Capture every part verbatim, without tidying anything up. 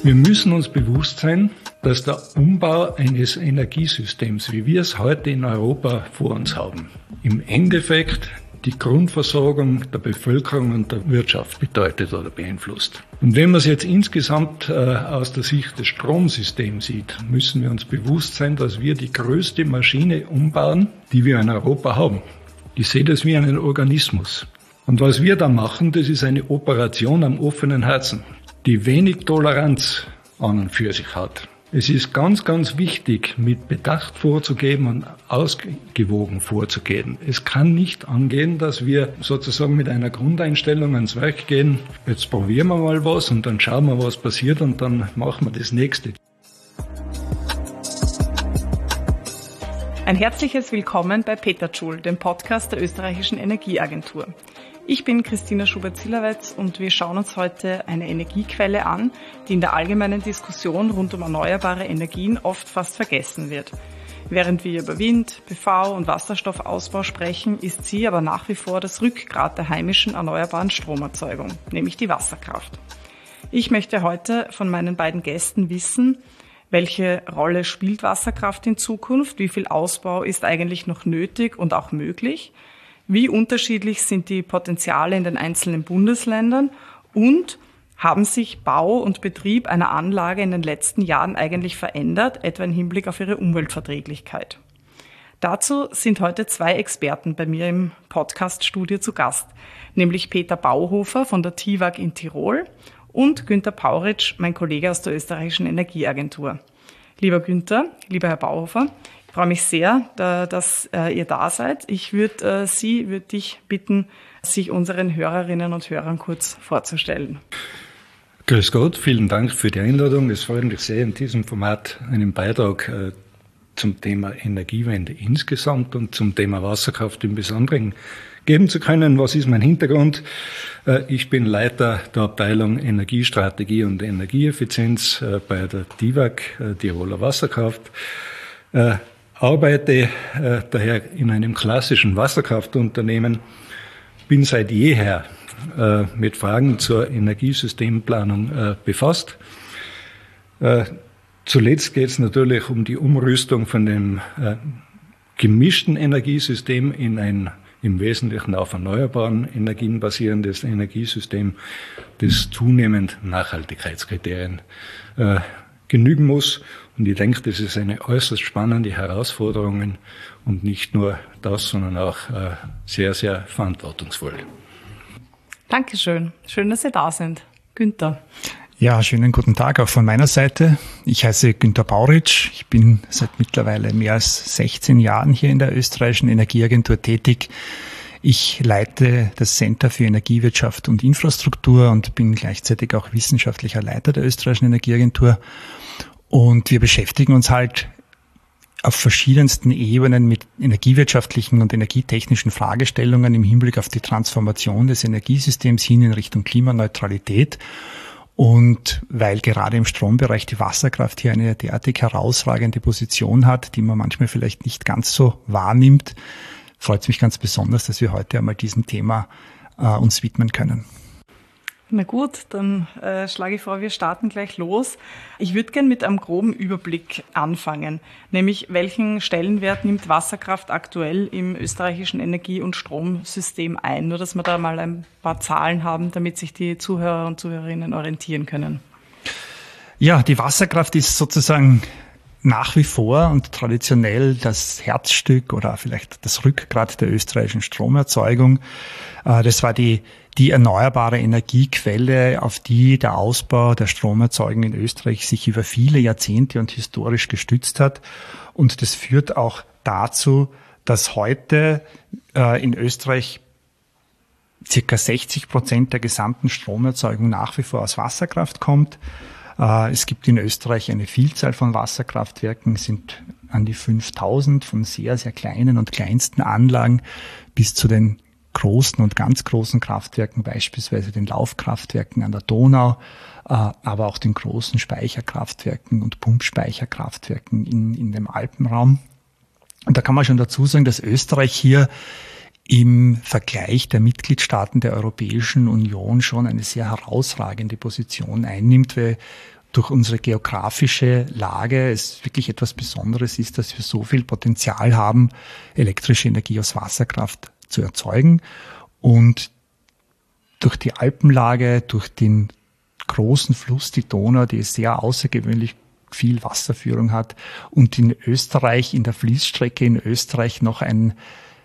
Wir müssen uns bewusst sein, dass der Umbau eines Energiesystems, wie wir es heute in Europa vor uns haben, im Endeffekt die Grundversorgung der Bevölkerung und der Wirtschaft bedeutet oder beeinflusst. Und wenn man es jetzt insgesamt äh, aus der Sicht des Stromsystems sieht, müssen wir uns bewusst sein, dass wir die größte Maschine umbauen, die wir in Europa haben. Ich sehe das wie einen Organismus. Und was wir da machen, das ist eine Operation am offenen Herzen, die wenig Toleranz an und für sich hat. Es ist ganz, ganz wichtig, mit Bedacht vorzugehen und ausgewogen vorzugehen. Es kann nicht angehen, dass wir sozusagen mit einer Grundeinstellung ans Werk gehen. Jetzt probieren wir mal was und dann schauen wir, was passiert und dann machen wir das Nächste. Ein herzliches Willkommen bei Peterjoule, dem Podcast der Österreichischen Energieagentur. Ich bin Christina Schubert-Zillerwetz und wir schauen uns heute eine Energiequelle an, die in der allgemeinen Diskussion rund um erneuerbare Energien oft fast vergessen wird. Während wir über Wind, P V und Wasserstoffausbau sprechen, ist sie aber nach wie vor das Rückgrat der heimischen erneuerbaren Stromerzeugung, nämlich die Wasserkraft. Ich möchte heute von meinen beiden Gästen wissen, welche Rolle spielt Wasserkraft in Zukunft, wie viel Ausbau ist eigentlich noch nötig und auch möglich, wie unterschiedlich sind die Potenziale in den einzelnen Bundesländern und haben sich Bau und Betrieb einer Anlage in den letzten Jahren eigentlich verändert, etwa im Hinblick auf ihre Umweltverträglichkeit. Dazu sind heute zwei Experten bei mir im Podcast-Studio zu Gast, nämlich Peter Bauhofer von der T I W A G in Tirol und Günther Pauritsch, mein Kollege aus der Österreichischen Energieagentur. Lieber Günther, lieber Herr Bauhofer, ich freue mich sehr, dass ihr da seid. Ich würde Sie, würde dich bitten, sich unseren Hörerinnen und Hörern kurz vorzustellen. Grüß Gott, vielen Dank für die Einladung. Es freut mich sehr, in diesem Format einen Beitrag zum Thema Energiewende insgesamt und zum Thema Wasserkraft im Besonderen geben zu können. Was ist mein Hintergrund? Ich bin Leiter der Abteilung Energiestrategie und Energieeffizienz bei der T I W A G, Tiroler Wasserkraft. Arbeite äh, daher in einem klassischen Wasserkraftunternehmen, bin seit jeher äh, mit Fragen zur Energiesystemplanung äh, befasst. Äh, zuletzt geht es natürlich um die Umrüstung von dem äh, gemischten Energiesystem in ein im Wesentlichen auf erneuerbaren Energien basierendes Energiesystem, das zunehmend Nachhaltigkeitskriterien äh, genügen muss. Und ich denke, das ist eine äußerst spannende Herausforderung und nicht nur das, sondern auch äh, sehr, sehr verantwortungsvoll. Dankeschön. Schön, dass Sie da sind. Günther. Ja, schönen guten Tag auch von meiner Seite. Ich heiße Günther Pauritsch. Ich bin seit mittlerweile mehr als sechzehn Jahren hier in der Österreichischen Energieagentur tätig. Ich leite das Center für Energiewirtschaft und Infrastruktur und bin gleichzeitig auch wissenschaftlicher Leiter der Österreichischen Energieagentur. Und wir beschäftigen uns halt auf verschiedensten Ebenen mit energiewirtschaftlichen und energietechnischen Fragestellungen im Hinblick auf die Transformation des Energiesystems hin in Richtung Klimaneutralität. Und weil gerade im Strombereich die Wasserkraft hier eine derartig herausragende Position hat, die man manchmal vielleicht nicht ganz so wahrnimmt, freut es mich ganz besonders, dass wir heute einmal diesem Thema äh, uns widmen können. Na gut, dann äh, schlage ich vor, wir starten gleich los. Ich würde gerne mit einem groben Überblick anfangen, nämlich welchen Stellenwert nimmt Wasserkraft aktuell im österreichischen Energie- und Stromsystem ein? Nur, dass wir da mal ein paar Zahlen haben, damit sich die Zuhörer und Zuhörerinnen orientieren können. Ja, die Wasserkraft ist sozusagen nach wie vor und traditionell das Herzstück oder vielleicht das Rückgrat der österreichischen Stromerzeugung. Das war die, die erneuerbare Energiequelle, auf die der Ausbau der Stromerzeugung in Österreich sich über viele Jahrzehnte und historisch gestützt hat. Und das führt auch dazu, dass heute in Österreich circa sechzig Prozent der gesamten Stromerzeugung nach wie vor aus Wasserkraft kommt. Es gibt in Österreich eine Vielzahl von Wasserkraftwerken, es sind an die fünftausend, von sehr, sehr kleinen und kleinsten Anlagen bis zu den großen und ganz großen Kraftwerken, beispielsweise den Laufkraftwerken an der Donau, aber auch den großen Speicherkraftwerken und Pumpspeicherkraftwerken in, in dem Alpenraum. Und da kann man schon dazu sagen, dass Österreich hier im Vergleich der Mitgliedstaaten der Europäischen Union schon eine sehr herausragende Position einnimmt, weil durch unsere geografische Lage es wirklich etwas Besonderes ist, dass wir so viel Potenzial haben, elektrische Energie aus Wasserkraft zu erzeugen. Und durch die Alpenlage, durch den großen Fluss, die Donau, die sehr außergewöhnlich viel Wasserführung hat und in Österreich, in der Fließstrecke in Österreich noch ein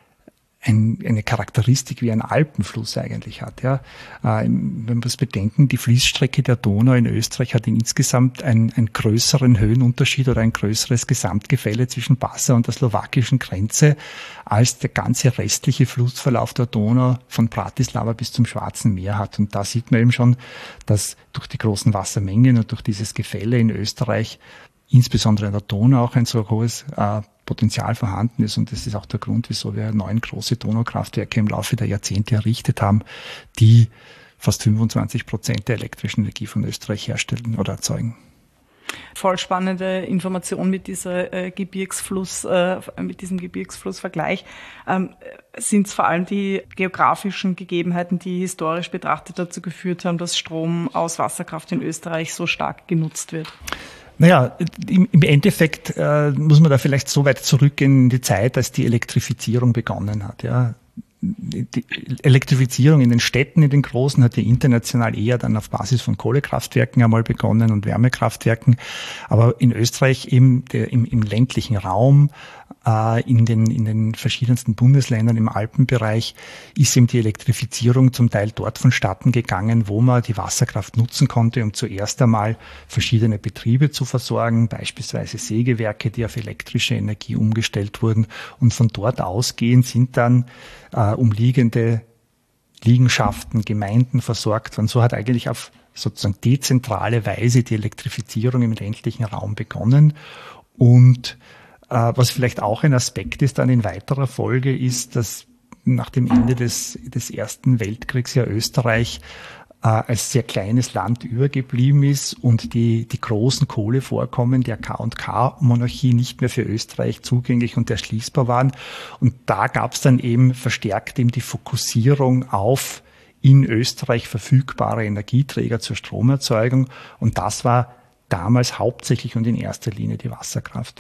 Ein, eine Charakteristik wie ein Alpenfluss eigentlich hat. Ja. Wenn wir es bedenken, die Fließstrecke der Donau in Österreich hat insgesamt einen, einen größeren Höhenunterschied oder ein größeres Gesamtgefälle zwischen Passau und der slowakischen Grenze als der ganze restliche Flussverlauf der Donau von Bratislava bis zum Schwarzen Meer hat. Und da sieht man eben schon, dass durch die großen Wassermengen und durch dieses Gefälle in Österreich, insbesondere in der Donau, auch ein so hohes äh, Potenzial vorhanden ist. Und das ist auch der Grund, wieso wir neun große Donaukraftwerke im Laufe der Jahrzehnte errichtet haben, die fast fünfundzwanzig Prozent der elektrischen Energie von Österreich herstellen oder erzeugen. Voll spannende Information mit dieser äh, Gebirgsfluss, äh, mit diesem Gebirgsflussvergleich. Ähm, sind es vor allem die geografischen Gegebenheiten, die historisch betrachtet dazu geführt haben, dass Strom aus Wasserkraft in Österreich so stark genutzt wird? Naja, im, im Endeffekt äh, muss man da vielleicht so weit zurückgehen in die Zeit, als die Elektrifizierung begonnen hat. Ja. Die Elektrifizierung in den Städten, in den großen, hat ja international eher dann auf Basis von Kohlekraftwerken einmal begonnen und Wärmekraftwerken. Aber in Österreich eben der, im, im ländlichen Raum, äh, in den, in den verschiedensten Bundesländern im Alpenbereich ist eben die Elektrifizierung zum Teil dort vonstatten gegangen, wo man die Wasserkraft nutzen konnte, um zuerst einmal verschiedene Betriebe zu versorgen, beispielsweise Sägewerke, die auf elektrische Energie umgestellt wurden. Und von dort ausgehend sind dann äh, umliegende Liegenschaften, Gemeinden versorgt worden. So hat eigentlich auf sozusagen dezentrale Weise die Elektrifizierung im ländlichen Raum begonnen. Und äh, was vielleicht auch ein Aspekt ist dann in weiterer Folge, ist, dass nach dem Ende des, des Ersten Weltkriegs ja Österreich äh, als sehr kleines Land übergeblieben ist und die, die großen Kohlevorkommen der K und K-Monarchie nicht mehr für Österreich zugänglich und erschließbar waren. Und da gab es dann eben verstärkt eben die Fokussierung auf in Österreich verfügbare Energieträger zur Stromerzeugung. Und das war damals hauptsächlich und in erster Linie die Wasserkraft.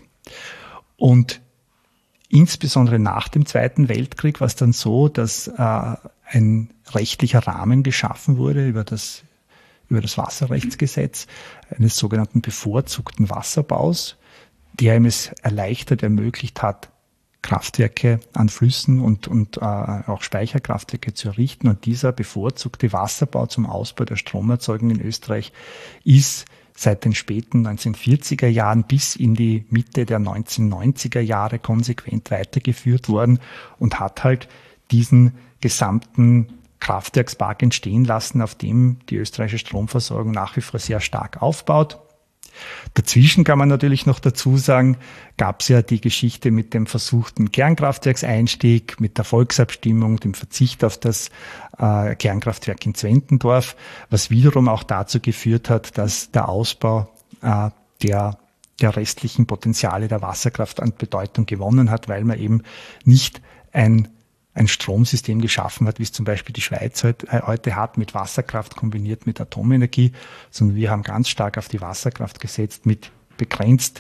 Und insbesondere nach dem Zweiten Weltkrieg war es dann so, dass äh, ein rechtlicher Rahmen geschaffen wurde über das, über das Wasserrechtsgesetz eines sogenannten bevorzugten Wasserbaus, der ihm es erleichtert, ermöglicht hat, Kraftwerke an Flüssen und, und äh, auch Speicherkraftwerke zu errichten. Und dieser bevorzugte Wasserbau zum Ausbau der Stromerzeugung in Österreich ist seit den späten neunzehnhundertvierziger Jahren bis in die Mitte der neunzehnhundertneunziger Jahre konsequent weitergeführt worden und hat halt diesen gesamten Kraftwerkspark entstehen lassen, auf dem die österreichische Stromversorgung nach wie vor sehr stark aufbaut. Dazwischen kann man natürlich noch dazu sagen, gab es ja die Geschichte mit dem versuchten Kernkraftwerkseinstieg, mit der Volksabstimmung, dem Verzicht auf das äh, Kernkraftwerk in Zwentendorf, was wiederum auch dazu geführt hat, dass der Ausbau äh, der, der restlichen Potenziale der Wasserkraft an Bedeutung gewonnen hat, weil man eben nicht ein ein Stromsystem geschaffen hat, wie es zum Beispiel die Schweiz heute hat, mit Wasserkraft kombiniert mit Atomenergie, sondern wir haben ganz stark auf die Wasserkraft gesetzt mit begrenzt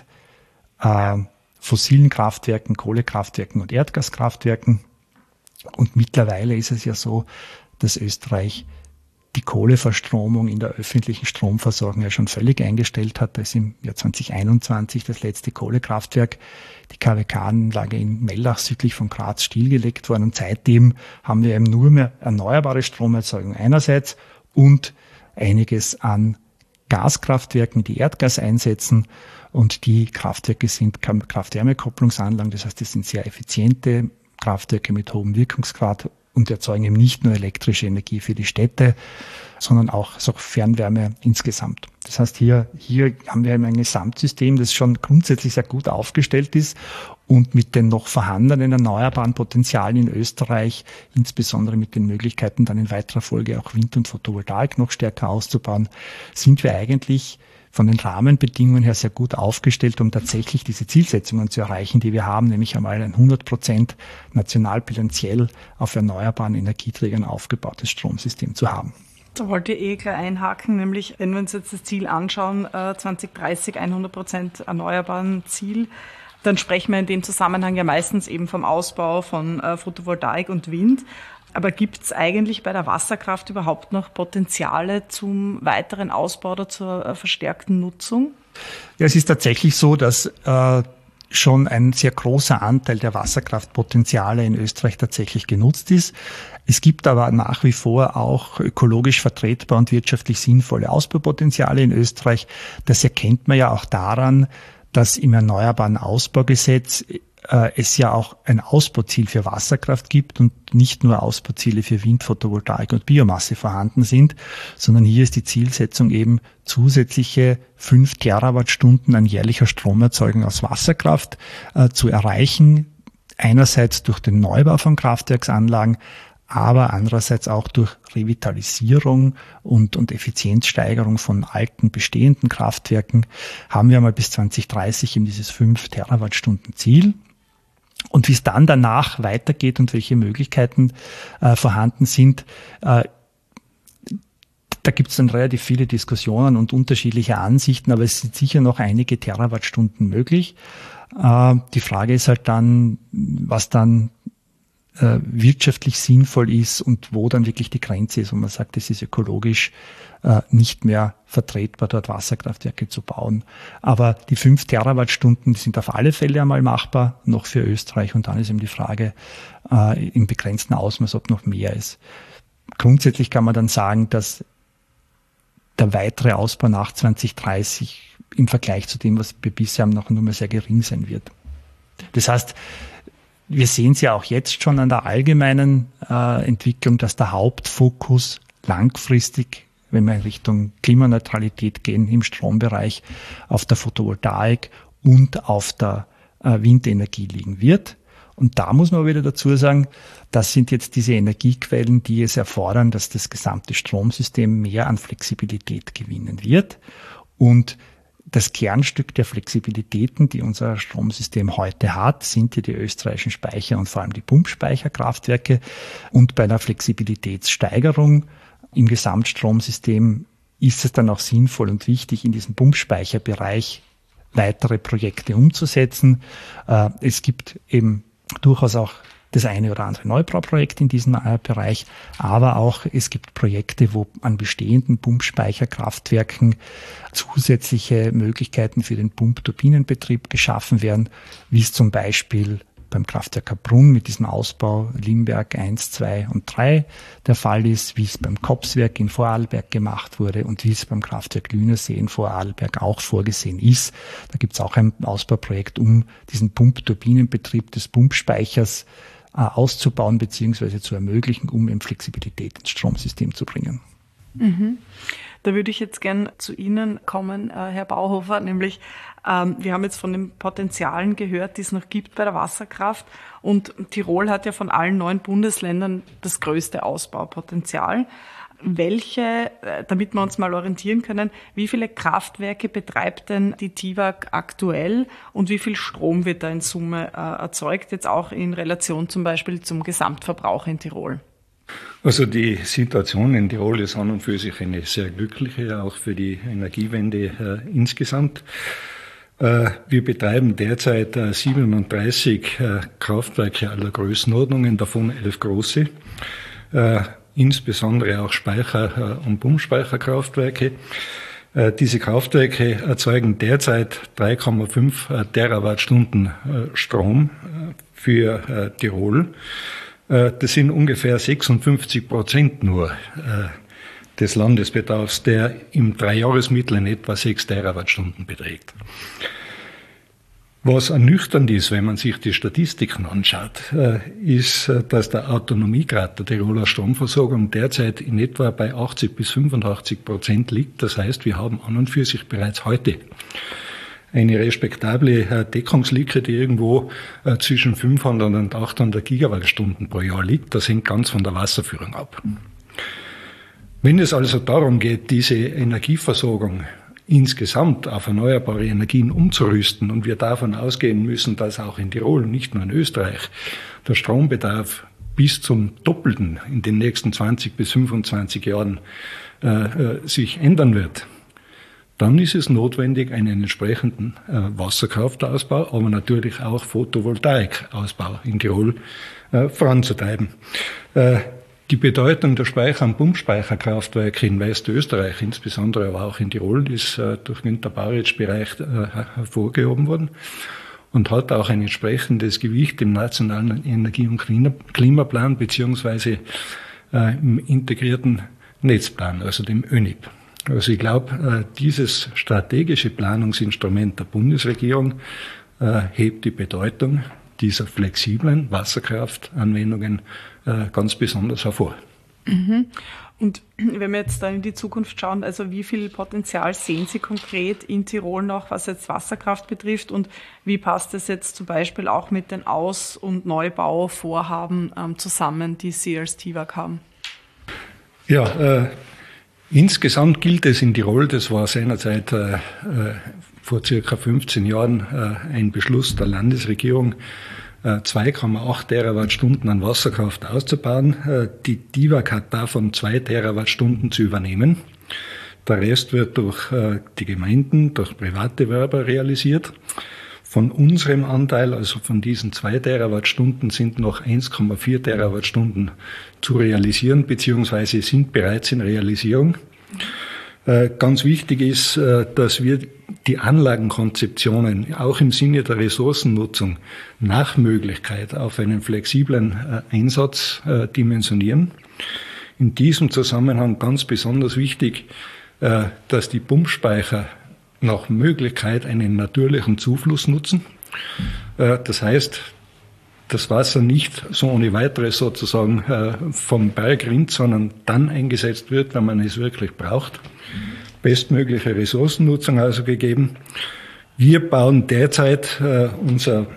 äh, fossilen Kraftwerken, Kohlekraftwerken und Erdgaskraftwerken. Und mittlerweile ist es ja so, dass Österreich die Kohleverstromung in der öffentlichen Stromversorgung ja schon völlig eingestellt hat. Da ist im Jahr zweitausendeinundzwanzig das letzte Kohlekraftwerk, die K W K-Anlage in Mellach südlich von Graz, stillgelegt worden. Und seitdem haben wir eben nur mehr erneuerbare Stromerzeugung einerseits und einiges an Gaskraftwerken, die Erdgas einsetzen. Und die Kraftwerke sind Kraft-Wärme-Kopplungsanlagen. Das heißt, das sind sehr effiziente Kraftwerke mit hohem Wirkungsgrad und erzeugen eben nicht nur elektrische Energie für die Städte, sondern auch so Fernwärme insgesamt. Das heißt, hier, hier haben wir ein Gesamtsystem, das schon grundsätzlich sehr gut aufgestellt ist und mit den noch vorhandenen erneuerbaren Potenzialen in Österreich, insbesondere mit den Möglichkeiten dann in weiterer Folge auch Wind- und Photovoltaik noch stärker auszubauen, sind wir eigentlich von den Rahmenbedingungen her sehr gut aufgestellt, um tatsächlich diese Zielsetzungen zu erreichen, die wir haben, nämlich einmal ein hundert Prozent national bilanziell auf erneuerbaren Energieträgern aufgebautes Stromsystem zu haben. Da wollte ich eh gleich einhaken, nämlich wenn wir uns jetzt das Ziel anschauen, zwanzig dreißig hundert Prozent erneuerbaren Ziel, dann sprechen wir in dem Zusammenhang ja meistens eben vom Ausbau von Photovoltaik und Wind. Aber gibt es eigentlich bei der Wasserkraft überhaupt noch Potenziale zum weiteren Ausbau oder zur verstärkten Nutzung? Ja, es ist tatsächlich so, dass äh, schon ein sehr großer Anteil der Wasserkraftpotenziale in Österreich tatsächlich genutzt ist. Es gibt aber nach wie vor auch ökologisch vertretbar und wirtschaftlich sinnvolle Ausbaupotenziale in Österreich. Das erkennt man ja auch daran, dass im Erneuerbaren Ausbaugesetz äh, es ja auch ein Ausbauziel für Wasserkraft gibt und nicht nur Ausbauziele für Wind, Photovoltaik und Biomasse vorhanden sind, sondern hier ist die Zielsetzung eben zusätzliche fünf Terawattstunden an jährlicher Stromerzeugung aus Wasserkraft äh, zu erreichen. Einerseits durch den Neubau von Kraftwerksanlagen, aber andererseits auch durch Revitalisierung und, und Effizienzsteigerung von alten, bestehenden Kraftwerken haben wir mal bis zwanzig dreißig eben dieses fünf Terawattstunden Ziel. Und wie es dann danach weitergeht und welche Möglichkeiten äh, vorhanden sind, äh, da gibt es dann relativ viele Diskussionen und unterschiedliche Ansichten, aber es sind sicher noch einige Terawattstunden möglich. Äh, die Frage ist halt dann, was dann äh, wirtschaftlich sinnvoll ist und wo dann wirklich die Grenze ist, wo man sagt, es ist ökologisch äh, nicht mehr vertretbar, dort Wasserkraftwerke zu bauen. Aber die fünf Terawattstunden die sind auf alle Fälle einmal machbar, noch für Österreich. Und dann ist eben die Frage äh, im begrenzten Ausmaß, ob noch mehr ist. Grundsätzlich kann man dann sagen, dass der weitere Ausbau nach zwanzig dreißig im Vergleich zu dem, was wir bisher haben, noch nur mehr sehr gering sein wird. Das heißt, wir sehen es ja auch jetzt schon an der allgemeinen äh, Entwicklung, dass der Hauptfokus langfristig, wenn wir in Richtung Klimaneutralität gehen, im Strombereich auf der Photovoltaik und auf der äh, Windenergie liegen wird. Und da muss man wieder dazu sagen, das sind jetzt diese Energiequellen, die es erfordern, dass das gesamte Stromsystem mehr an Flexibilität gewinnen wird. Und das Kernstück der Flexibilitäten, die unser Stromsystem heute hat, sind ja die österreichischen Speicher und vor allem die Pumpspeicherkraftwerke. Und bei einer Flexibilitätssteigerung im Gesamtstromsystem ist es dann auch sinnvoll und wichtig, in diesem Pumpspeicherbereich weitere Projekte umzusetzen. Es gibt eben durchaus auch das eine oder andere Neubauprojekt in diesem Bereich, aber auch es gibt Projekte, wo an bestehenden Pumpspeicherkraftwerken zusätzliche Möglichkeiten für den Pumpturbinenbetrieb geschaffen werden, wie es zum Beispiel beim Kraftwerk Kaprun mit diesem Ausbau Limberg eins, zwei und drei der Fall ist, wie es beim Kopswerk in Vorarlberg gemacht wurde und wie es beim Kraftwerk Lünersee in Vorarlberg auch vorgesehen ist. Da gibt es auch ein Ausbauprojekt, um diesen Pumpturbinenbetrieb des Pumpspeichers äh, auszubauen bzw. zu ermöglichen, um eben Flexibilität ins Stromsystem zu bringen. Mhm. Da würde ich jetzt gern zu Ihnen kommen, Herr Bauhofer, nämlich ähm, wir haben jetzt von den Potenzialen gehört, die es noch gibt bei der Wasserkraft, und Tirol hat ja von allen neun Bundesländern das größte Ausbaupotenzial. Welche, damit wir uns mal orientieren können, wie viele Kraftwerke betreibt denn die TIWAG aktuell und wie viel Strom wird da in Summe äh, erzeugt, jetzt auch in Relation zum Beispiel zum Gesamtverbrauch in Tirol? Also die Situation in Tirol ist an und für sich eine sehr glückliche, auch für die Energiewende äh, insgesamt. Äh, wir betreiben derzeit äh, siebenunddreißig äh, Kraftwerke aller Größenordnungen, davon elf große, äh, insbesondere auch Speicher- äh, und Pumpspeicherkraftwerke. Äh, diese Kraftwerke erzeugen derzeit drei Komma fünf äh, Terawattstunden äh, Strom äh, für äh, Tirol. Das sind ungefähr sechsundfünfzig Prozent nur äh, des Landesbedarfs, der im Dreijahresmittel in etwa sechs Terawattstunden beträgt. Was ernüchternd ist, wenn man sich die Statistiken anschaut, äh, ist, dass der Autonomiegrad der Tiroler Stromversorgung derzeit in etwa bei achtzig bis fünfundachtzig Prozent liegt. Das heißt, wir haben an und für sich bereits heute eine respektable Deckungslücke, die irgendwo äh, zwischen fünfhundert und achthundert Gigawattstunden pro Jahr liegt. Das hängt ganz von der Wasserführung ab. Wenn es also darum geht, diese Energieversorgung insgesamt auf erneuerbare Energien umzurüsten und wir davon ausgehen müssen, dass auch in Tirol, nicht nur in Österreich, der Strombedarf bis zum Doppelten in den nächsten zwanzig bis fünfundzwanzig Jahren äh, sich ändern wird, dann ist es notwendig, einen entsprechenden äh, Wasserkraftausbau, aber natürlich auch Photovoltaikausbau in Tirol äh, voranzutreiben. Äh, die Bedeutung der Speicher- und Pumpspeicherkraftwerke in Westösterreich, insbesondere aber auch in Tirol, ist äh, durch Günter Bauritsch bereits äh, hervorgehoben worden und hat auch ein entsprechendes Gewicht im nationalen Energie- und Klimaplan beziehungsweise äh, im integrierten Netzplan, also dem Ö N I P. Also ich glaube, dieses strategische Planungsinstrument der Bundesregierung hebt die Bedeutung dieser flexiblen Wasserkraftanwendungen ganz besonders hervor. Und wenn wir jetzt da in die Zukunft schauen, also wie viel Potenzial sehen Sie konkret in Tirol noch, was jetzt Wasserkraft betrifft, und wie passt es jetzt zum Beispiel auch mit den Aus- und Neubauvorhaben zusammen, die Sie als T I W A G haben? Ja, äh, insgesamt gilt es in Tirol, das war seinerzeit äh, vor circa fünfzehn Jahren äh, ein Beschluss der Landesregierung, äh, zwei Komma acht Terawattstunden an Wasserkraft auszubauen. Äh, die T I W A G hat davon zwei Terawattstunden zu übernehmen. Der Rest wird durch äh, die Gemeinden, durch private Werber realisiert. Von unserem Anteil, also von diesen zwei Terawattstunden, sind noch eins Komma vier Terawattstunden zu realisieren, beziehungsweise sind bereits in Realisierung. Äh, ganz wichtig ist, äh, dass wir die Anlagenkonzeptionen auch im Sinne der Ressourcennutzung nach Möglichkeit auf einen flexiblen äh, Einsatz äh, dimensionieren. In diesem Zusammenhang ganz besonders wichtig, äh, dass die Pumpspeicher nach Möglichkeit einen natürlichen Zufluss nutzen. Das heißt, das Wasser nicht so ohne weiteres sozusagen vom Berg rinnt, sondern dann eingesetzt wird, wenn man es wirklich braucht. Bestmögliche Ressourcennutzung also gegeben. Wir bauen derzeit unser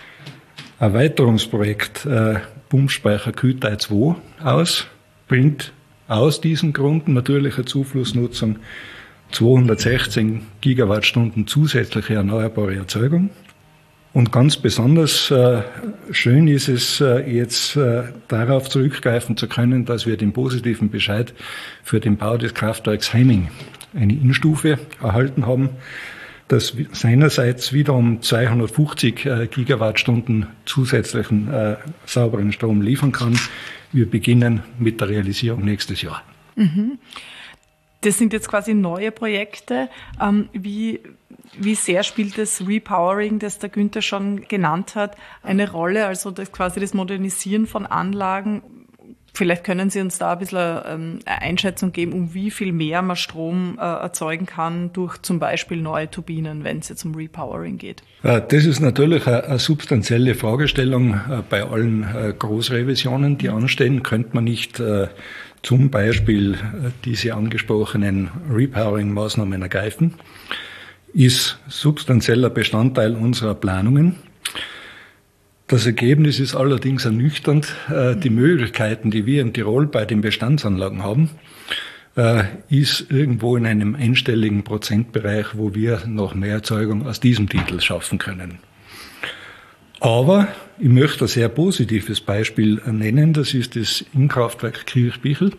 Erweiterungsprojekt Pumpspeicher Kütai zwei aus, bringt aus diesem Grund natürliche Zuflussnutzung zweihundertsechzehn Gigawattstunden zusätzliche erneuerbare Erzeugung. Und ganz besonders äh, schön ist es äh, jetzt äh, darauf zurückgreifen zu können, dass wir den positiven Bescheid für den Bau des Kraftwerks Heiming, eine Innstufe, erhalten haben, das seinerseits wiederum zweihundertfünfzig äh, Gigawattstunden zusätzlichen äh, sauberen Strom liefern kann. Wir beginnen mit der Realisierung nächstes Jahr. Mhm. Das sind jetzt quasi neue Projekte. Wie, wie sehr spielt das Repowering, das der Günther schon genannt hat, eine Rolle? Also das quasi das Modernisieren von Anlagen. Vielleicht können Sie uns da ein bisschen eine Einschätzung geben, um wie viel mehr man Strom erzeugen kann durch zum Beispiel neue Turbinen, wenn es jetzt um Repowering geht. Das ist natürlich eine substanzielle Fragestellung bei allen Großrevisionen, die anstehen. Könnte man nicht zum Beispiel diese angesprochenen Repowering-Maßnahmen ergreifen, ist substanzieller Bestandteil unserer Planungen. Das Ergebnis ist allerdings ernüchternd. Die Möglichkeiten, die wir in Tirol bei den Bestandsanlagen haben, ist irgendwo in einem einstelligen Prozentbereich, wo wir noch mehr Erzeugung aus diesem Titel schaffen können. Aber ich möchte ein sehr positives Beispiel nennen, das ist das Innkraftwerk Kirchbichel.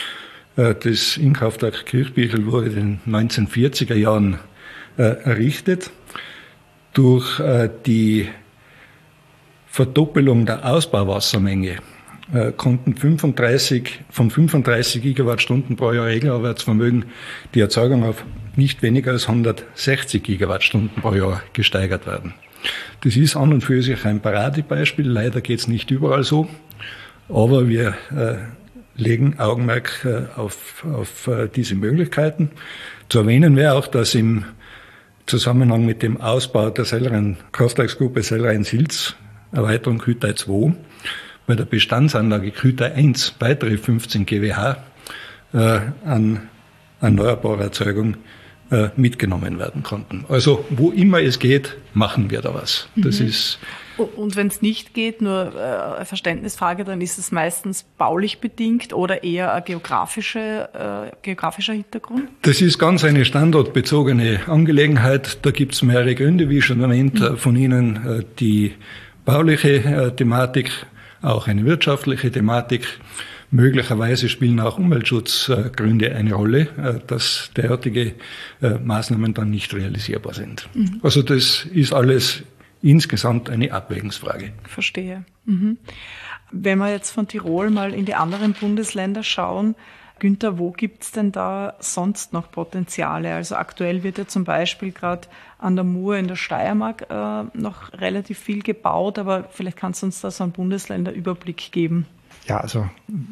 Das Innkraftwerk Kirchbichel wurde in den neunzehnhundertvierziger Jahren errichtet. Durch die Verdoppelung der Ausbauwassermenge konnten fünfunddreißig, von fünfunddreißig Gigawattstunden pro Jahr Regelarbeitsvermögen die Erzeugung auf nicht weniger als hundertsechzig Gigawattstunden pro Jahr gesteigert werden. Das ist an und für sich ein Paradebeispiel. Leider geht es nicht überall so. Aber wir äh, legen Augenmerk äh, auf, auf äh, diese Möglichkeiten. Zu erwähnen wäre auch, dass im Zusammenhang mit dem Ausbau der Sellrein Kraftwerksgruppe Sellrein-Silz, Erweiterung Kütai zwei, bei der Bestandsanlage Kütai eins weitere fünfzehn Gigawatt äh, an erneuerbarer Erzeugung mitgenommen werden konnten. Also wo immer es geht, machen wir da was. Das mhm. ist Und wenn es nicht geht, nur äh, eine Verständnisfrage, dann ist es meistens baulich bedingt oder eher ein geografische, äh, geografischer Hintergrund? Das ist ganz eine standortbezogene Angelegenheit. Da gibt es mehrere Gründe, wie schon erwähnt, mhm. von Ihnen äh, die bauliche äh, Thematik, auch eine wirtschaftliche Thematik. Möglicherweise spielen auch Umweltschutzgründe eine Rolle, dass derartige Maßnahmen dann nicht realisierbar sind. Mhm. Also das ist alles insgesamt eine Abwägungsfrage. Verstehe. Mhm. Wenn wir jetzt von Tirol mal in die anderen Bundesländer schauen, Günther, wo gibt's denn da sonst noch Potenziale? Also aktuell wird ja zum Beispiel gerade an der Mur in der Steiermark äh, noch relativ viel gebaut, aber vielleicht kannst du uns da so einen Bundesländerüberblick geben. Ja, also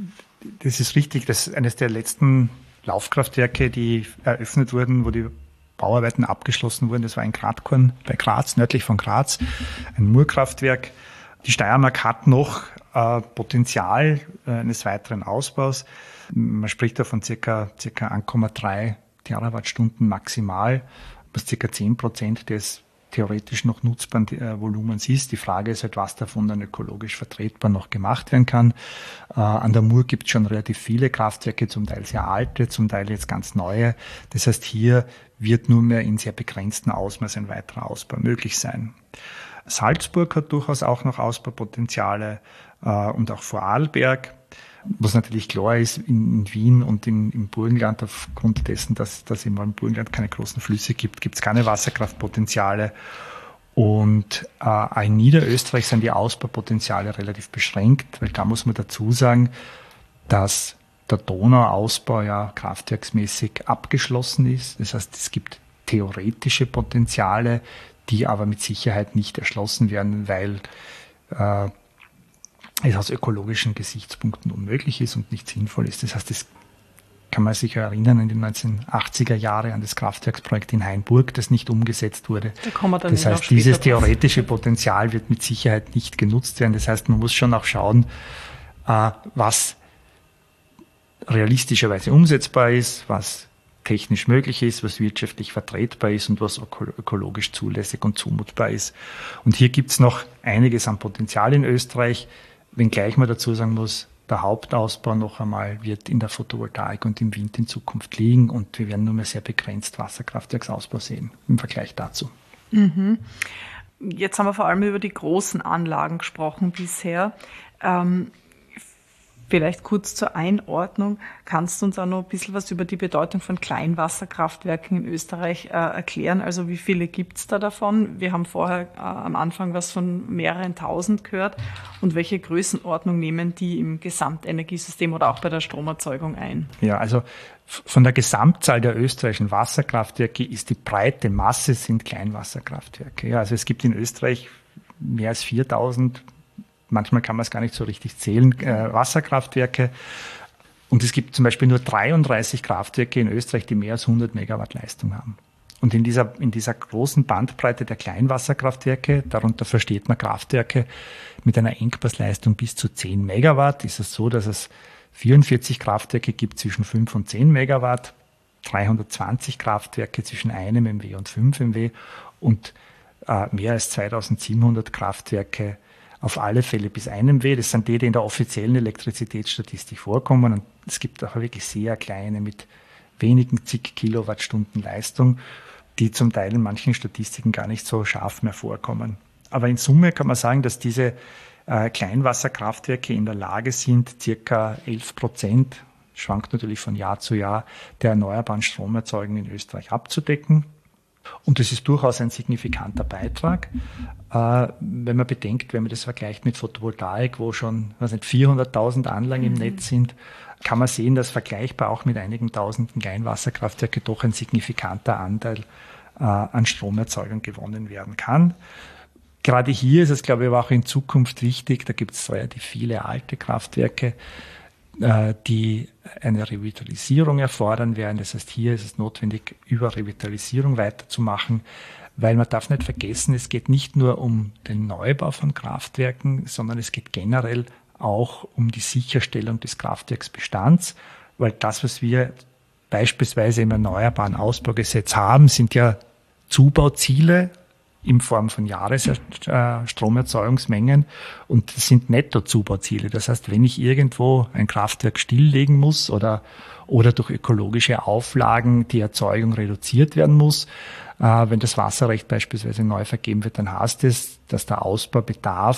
das ist richtig. Das ist eines der letzten Laufkraftwerke, die eröffnet wurden, wo die Bauarbeiten abgeschlossen wurden. Das war in Gradkorn bei Graz, nördlich von Graz, ein Murkraftwerk. Die Steiermark hat noch äh, Potenzial äh, eines weiteren Ausbaus. Man spricht da von circa, circa eins Komma drei Terawattstunden maximal, was circa zehn Prozent des theoretisch noch nutzbaren äh, Volumens ist. Die Frage ist halt, was davon dann ökologisch vertretbar noch gemacht werden kann. Äh, an der Mur gibt es schon relativ viele Kraftwerke, zum Teil sehr alte, zum Teil jetzt ganz neue. Das heißt, hier wird nur mehr in sehr begrenztem Ausmaß ein weiterer Ausbau möglich sein. Salzburg hat durchaus auch noch Ausbaupotenziale äh, und auch Vorarlberg. Was natürlich klar ist, in, in Wien und in, im Burgenland, aufgrund dessen, dass, dass im Burgenland keine großen Flüsse gibt, gibt es keine Wasserkraftpotenziale. Und äh, in Niederösterreich sind die Ausbaupotenziale relativ beschränkt, weil da muss man dazu sagen, dass der Donauausbau ja kraftwerksmäßig abgeschlossen ist. Das heißt, es gibt theoretische Potenziale, die aber mit Sicherheit nicht erschlossen werden, weil äh, es aus ökologischen Gesichtspunkten unmöglich ist und nicht sinnvoll ist. Das heißt, das kann man sich erinnern an die neunzehnhundertachtziger Jahre, an das Kraftwerksprojekt in Hainburg, das nicht umgesetzt wurde. Da kommen wir dann das heißt, dieses theoretische Potenzial wird mit Sicherheit nicht genutzt werden. Das heißt, man muss schon auch schauen, was realistischerweise umsetzbar ist, was technisch möglich ist, was wirtschaftlich vertretbar ist und was ökologisch zulässig und zumutbar ist. Und hier gibt es noch einiges an Potenzial in Österreich, wenngleich man dazu sagen muss, der Hauptausbau noch einmal wird in der Photovoltaik und im Wind in Zukunft liegen und wir werden nur mehr sehr begrenzt Wasserkraftwerksausbau sehen im Vergleich dazu. Mhm. Jetzt haben wir vor allem über die großen Anlagen gesprochen bisher. Ähm, Vielleicht kurz zur Einordnung. Kannst du uns auch noch ein bisschen was über die Bedeutung von Kleinwasserkraftwerken in Österreich äh, erklären? Also wie viele gibt's da davon? Wir haben vorher äh, am Anfang was von mehreren tausend gehört. Und welche Größenordnung nehmen die im Gesamtenergiesystem oder auch bei der Stromerzeugung ein? Ja, also von der Gesamtzahl der österreichischen Wasserkraftwerke ist die breite Masse sind Kleinwasserkraftwerke. Ja, also es gibt in Österreich mehr als viertausend. Manchmal kann man es gar nicht so richtig zählen, äh, Wasserkraftwerke. Und es gibt zum Beispiel nur dreiunddreißig Kraftwerke in Österreich, die mehr als hundert Megawatt Leistung haben. Und in dieser, in dieser großen Bandbreite der Kleinwasserkraftwerke, darunter versteht man Kraftwerke mit einer Engpassleistung bis zu zehn Megawatt, ist es so, dass es vierundvierzig Kraftwerke gibt zwischen fünf und zehn Megawatt, dreihundertzwanzig Kraftwerke zwischen einem Megawatt und fünf Megawatt und äh, mehr als zweitausendsiebenhundert Kraftwerke auf alle Fälle bis einem Megawatt. Das sind die, die in der offiziellen Elektrizitätsstatistik vorkommen. Und es gibt auch wirklich sehr kleine mit wenigen zig Kilowattstunden Leistung, die zum Teil in manchen Statistiken gar nicht so scharf mehr vorkommen. Aber in Summe kann man sagen, dass diese äh, Kleinwasserkraftwerke in der Lage sind, circa elf Prozent, schwankt natürlich von Jahr zu Jahr, der erneuerbaren Stromerzeugung in Österreich abzudecken. Und das ist durchaus ein signifikanter Beitrag, äh, wenn man bedenkt, wenn man das vergleicht mit Photovoltaik, wo schon was nicht, vierhunderttausend Anlagen im mhm. Netz sind, kann man sehen, dass vergleichbar auch mit einigen tausenden Kleinwasserkraftwerke doch ein signifikanter Anteil äh, an Stromerzeugung gewonnen werden kann. Gerade hier ist es, glaube ich, aber auch in Zukunft wichtig, da gibt es relativ viele alte Kraftwerke, die eine Revitalisierung erfordern werden. Das heißt, hier ist es notwendig, über Revitalisierung weiterzumachen, weil man darf nicht vergessen, es geht nicht nur um den Neubau von Kraftwerken, sondern es geht generell auch um die Sicherstellung des Kraftwerksbestands, weil das, was wir beispielsweise im Erneuerbaren Ausbaugesetz haben, sind ja Zubauziele in Form von Jahresstromerzeugungsmengen und das sind Netto-Zubauziele. Das heißt, wenn ich irgendwo ein Kraftwerk stilllegen muss oder, oder durch ökologische Auflagen die Erzeugung reduziert werden muss, äh, wenn das Wasserrecht beispielsweise neu vergeben wird, dann heißt es, dass der Ausbaubedarf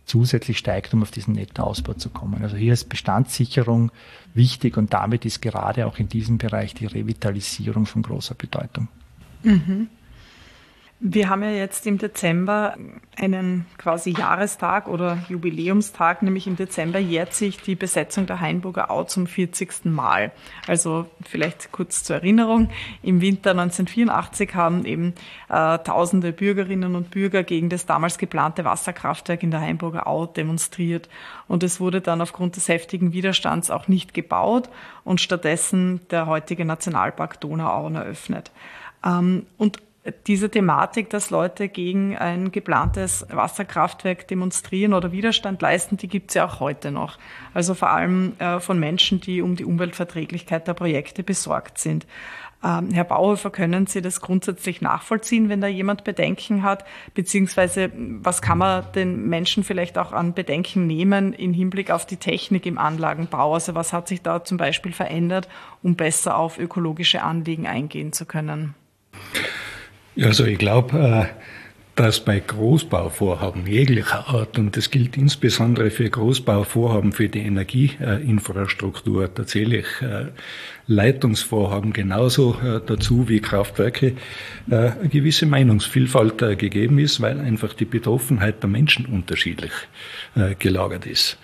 zusätzlich steigt, um auf diesen netten Ausbau zu kommen. Also hier ist Bestandssicherung wichtig und damit ist gerade auch in diesem Bereich die Revitalisierung von großer Bedeutung. Mhm. Wir haben ja jetzt im Dezember einen quasi Jahrestag oder Jubiläumstag, nämlich im Dezember jährt sich die Besetzung der Hainburger Au zum vierzigsten Mal. Also vielleicht kurz zur Erinnerung, im Winter neunzehnhundertvierundachtzig haben eben äh, tausende Bürgerinnen und Bürger gegen das damals geplante Wasserkraftwerk in der Hainburger Au demonstriert. Und es wurde dann aufgrund des heftigen Widerstands auch nicht gebaut und stattdessen der heutige Nationalpark Donauauen eröffnet. Ähm, und diese Thematik, dass Leute gegen ein geplantes Wasserkraftwerk demonstrieren oder Widerstand leisten, die gibt es ja auch heute noch. Also vor allem äh, von Menschen, die um die Umweltverträglichkeit der Projekte besorgt sind. Ähm, Herr Bauhofer, können Sie das grundsätzlich nachvollziehen, wenn da jemand Bedenken hat? Beziehungsweise was kann man den Menschen vielleicht auch an Bedenken nehmen im Hinblick auf die Technik im Anlagenbau? Also was hat sich da zum Beispiel verändert, um besser auf ökologische Anliegen eingehen zu können? Ja, also ich glaube, dass bei Großbauvorhaben jeglicher Art, und das gilt insbesondere für Großbauvorhaben für die Energieinfrastruktur, tatsächlich Leitungsvorhaben genauso dazu wie Kraftwerke, eine gewisse Meinungsvielfalt gegeben ist, weil einfach die Betroffenheit der Menschen unterschiedlich gelagert ist.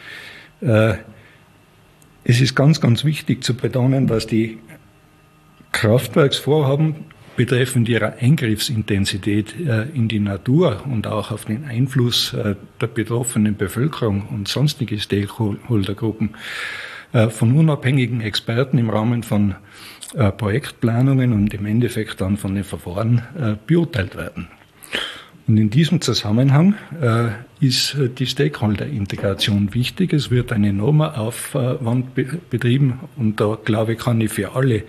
Es ist ganz, ganz wichtig zu betonen, dass die Kraftwerksvorhaben betreffend ihrer Eingriffsintensität in die Natur und auch auf den Einfluss der betroffenen Bevölkerung und sonstige Stakeholdergruppen von unabhängigen Experten im Rahmen von Projektplanungen und im Endeffekt dann von den Verfahren beurteilt werden. Und in diesem Zusammenhang ist die Stakeholder-Integration wichtig. Es wird ein enormer Aufwand betrieben und da, glaube ich, kann ich für alle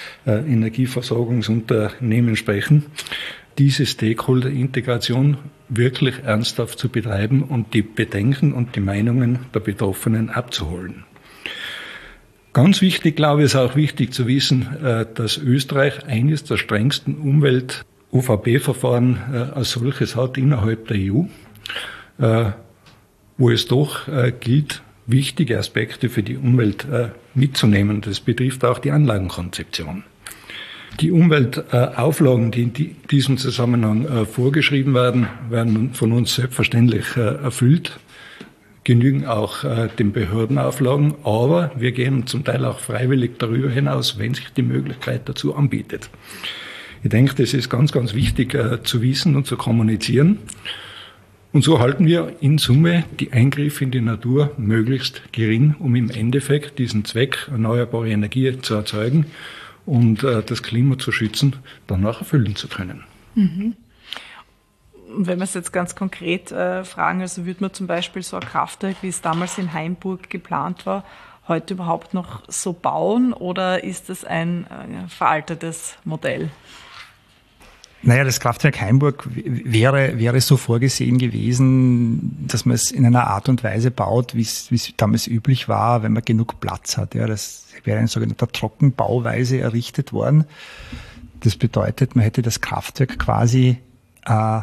Energieversorgungsunternehmen sprechen, diese Stakeholder-Integration wirklich ernsthaft zu betreiben und die Bedenken und die Meinungen der Betroffenen abzuholen. Ganz wichtig, glaube ich, ist auch wichtig zu wissen, dass Österreich eines der strengsten Umwelt-U V B-Verfahren als solches hat innerhalb der E U, wo es doch gilt, wichtige Aspekte für die Umwelt mitzunehmen. Das betrifft auch die Anlagenkonzeption. Die Umweltauflagen, die in diesem Zusammenhang vorgeschrieben werden, werden von uns selbstverständlich erfüllt, genügen auch den Behördenauflagen, aber wir gehen zum Teil auch freiwillig darüber hinaus, wenn sich die Möglichkeit dazu anbietet. Ich denke, das ist ganz, ganz wichtig zu wissen und zu kommunizieren. Und so halten wir in Summe die Eingriffe in die Natur möglichst gering, um im Endeffekt diesen Zweck, erneuerbare Energie zu erzeugen und äh, das Klima zu schützen, danach erfüllen zu können. Mhm. Und wenn wir es jetzt ganz konkret äh, fragen, also würde man zum Beispiel so ein Kraftwerk, wie es damals in Hainburg geplant war, heute überhaupt noch so bauen oder ist das ein äh, veraltetes Modell? Naja, das Kraftwerk Hainburg wäre, wäre so vorgesehen gewesen, dass man es in einer Art und Weise baut, wie es, wie es damals üblich war, wenn man genug Platz hat. Ja, das wäre in sogenannter Trockenbauweise errichtet worden. Das bedeutet, man hätte das Kraftwerk quasi äh,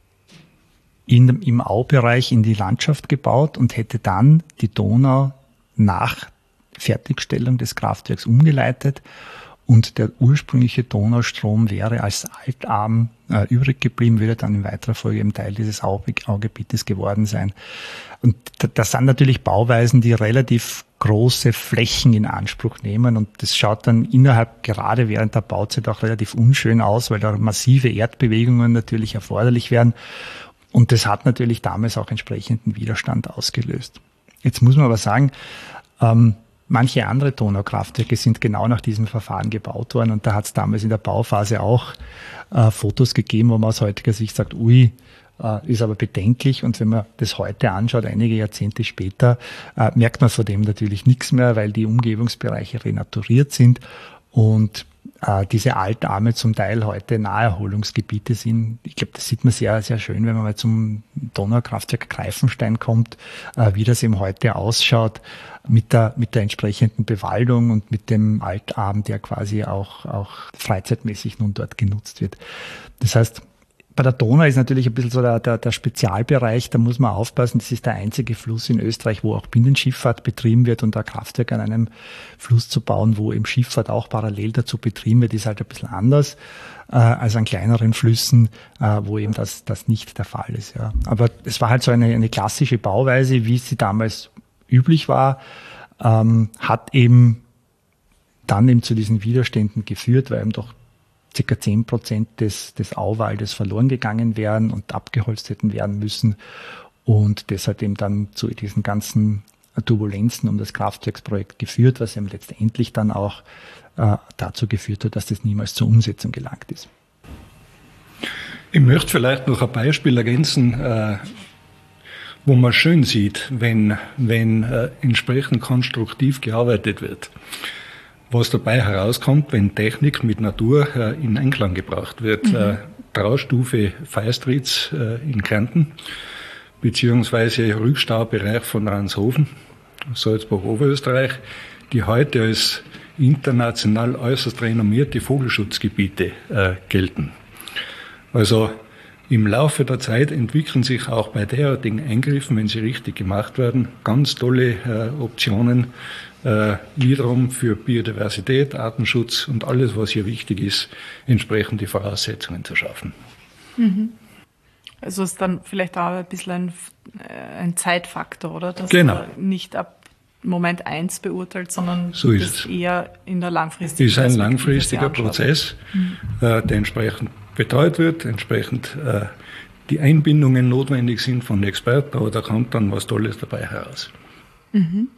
in, im Aubereich in die Landschaft gebaut und hätte dann die Donau nach Fertigstellung des Kraftwerks umgeleitet. Und der ursprüngliche Donaustrom wäre als Altarm äh, übrig geblieben, würde dann in weiterer Folge eben Teil dieses Augebietes geworden sein. Und das sind natürlich Bauweisen, die relativ große Flächen in Anspruch nehmen. Und das schaut dann innerhalb, gerade während der Bauzeit, auch relativ unschön aus, weil da massive Erdbewegungen natürlich erforderlich wären. Und das hat natürlich damals auch entsprechenden Widerstand ausgelöst. Jetzt muss man aber sagen, ähm, manche andere Donaukraftwerke sind genau nach diesem Verfahren gebaut worden und da hat es damals in der Bauphase auch äh, Fotos gegeben, wo man aus heutiger Sicht sagt, ui, äh, ist aber bedenklich und wenn man das heute anschaut, einige Jahrzehnte später, äh, merkt man von dem natürlich nichts mehr, weil die Umgebungsbereiche renaturiert sind und äh, diese Altarme zum Teil heute Naherholungsgebiete sind. Ich glaube, das sieht man sehr, sehr schön, wenn man mal zum Donaukraftwerk Greifenstein kommt, äh, wie das eben heute ausschaut. Mit der, mit der entsprechenden Bewaldung und mit dem Altarm, der quasi auch, auch freizeitmäßig nun dort genutzt wird. Das heißt, Bei der Donau ist natürlich ein bisschen so der, der, der Spezialbereich, da muss man aufpassen, das ist der einzige Fluss in Österreich, wo auch Binnenschifffahrt betrieben wird, und ein Kraftwerk an einem Fluss zu bauen, wo eben Schifffahrt auch parallel dazu betrieben wird, ist halt ein bisschen anders äh, als an kleineren Flüssen, äh, wo eben das, das nicht der Fall ist. Ja. Aber es war halt so eine, eine klassische Bauweise, wie sie damals üblich war, ähm, hat eben dann eben zu diesen Widerständen geführt, weil eben doch circa zehn Prozent des, des Auwaldes verloren gegangen wären und abgeholzt hätten werden müssen, und das hat eben dann zu diesen ganzen Turbulenzen um das Kraftwerksprojekt geführt, was eben letztendlich dann auch äh, dazu geführt hat, dass das niemals zur Umsetzung gelangt ist. Ich möchte vielleicht noch ein Beispiel ergänzen, äh, wo man schön sieht, wenn, wenn äh, entsprechend konstruktiv gearbeitet wird. Was dabei herauskommt, wenn Technik mit Natur äh, in Einklang gebracht wird. Mhm. Äh, Traustufe Feistritz äh, in Kärnten, beziehungsweise Rückstaubereich von Ranshofen, Salzburg-Oberösterreich, die heute als international äußerst renommierte Vogelschutzgebiete äh, gelten. Also im Laufe der Zeit entwickeln sich auch bei derartigen Eingriffen, wenn sie richtig gemacht werden, ganz tolle äh, Optionen, Äh, wiederum für Biodiversität, Artenschutz und alles, was hier wichtig ist, entsprechend die Voraussetzungen zu schaffen. Mhm. Also ist dann vielleicht auch ein bisschen ein, ein Zeitfaktor, oder? Dass genau. man nicht ab Moment eins beurteilt, sondern so ist das es. eher in der langfristigen ist ein langfristiger Prozess, mhm. äh, der entsprechend betreut wird, entsprechend äh, die Einbindungen notwendig sind von Experten, aber da kommt dann was Tolles dabei heraus. Mhm.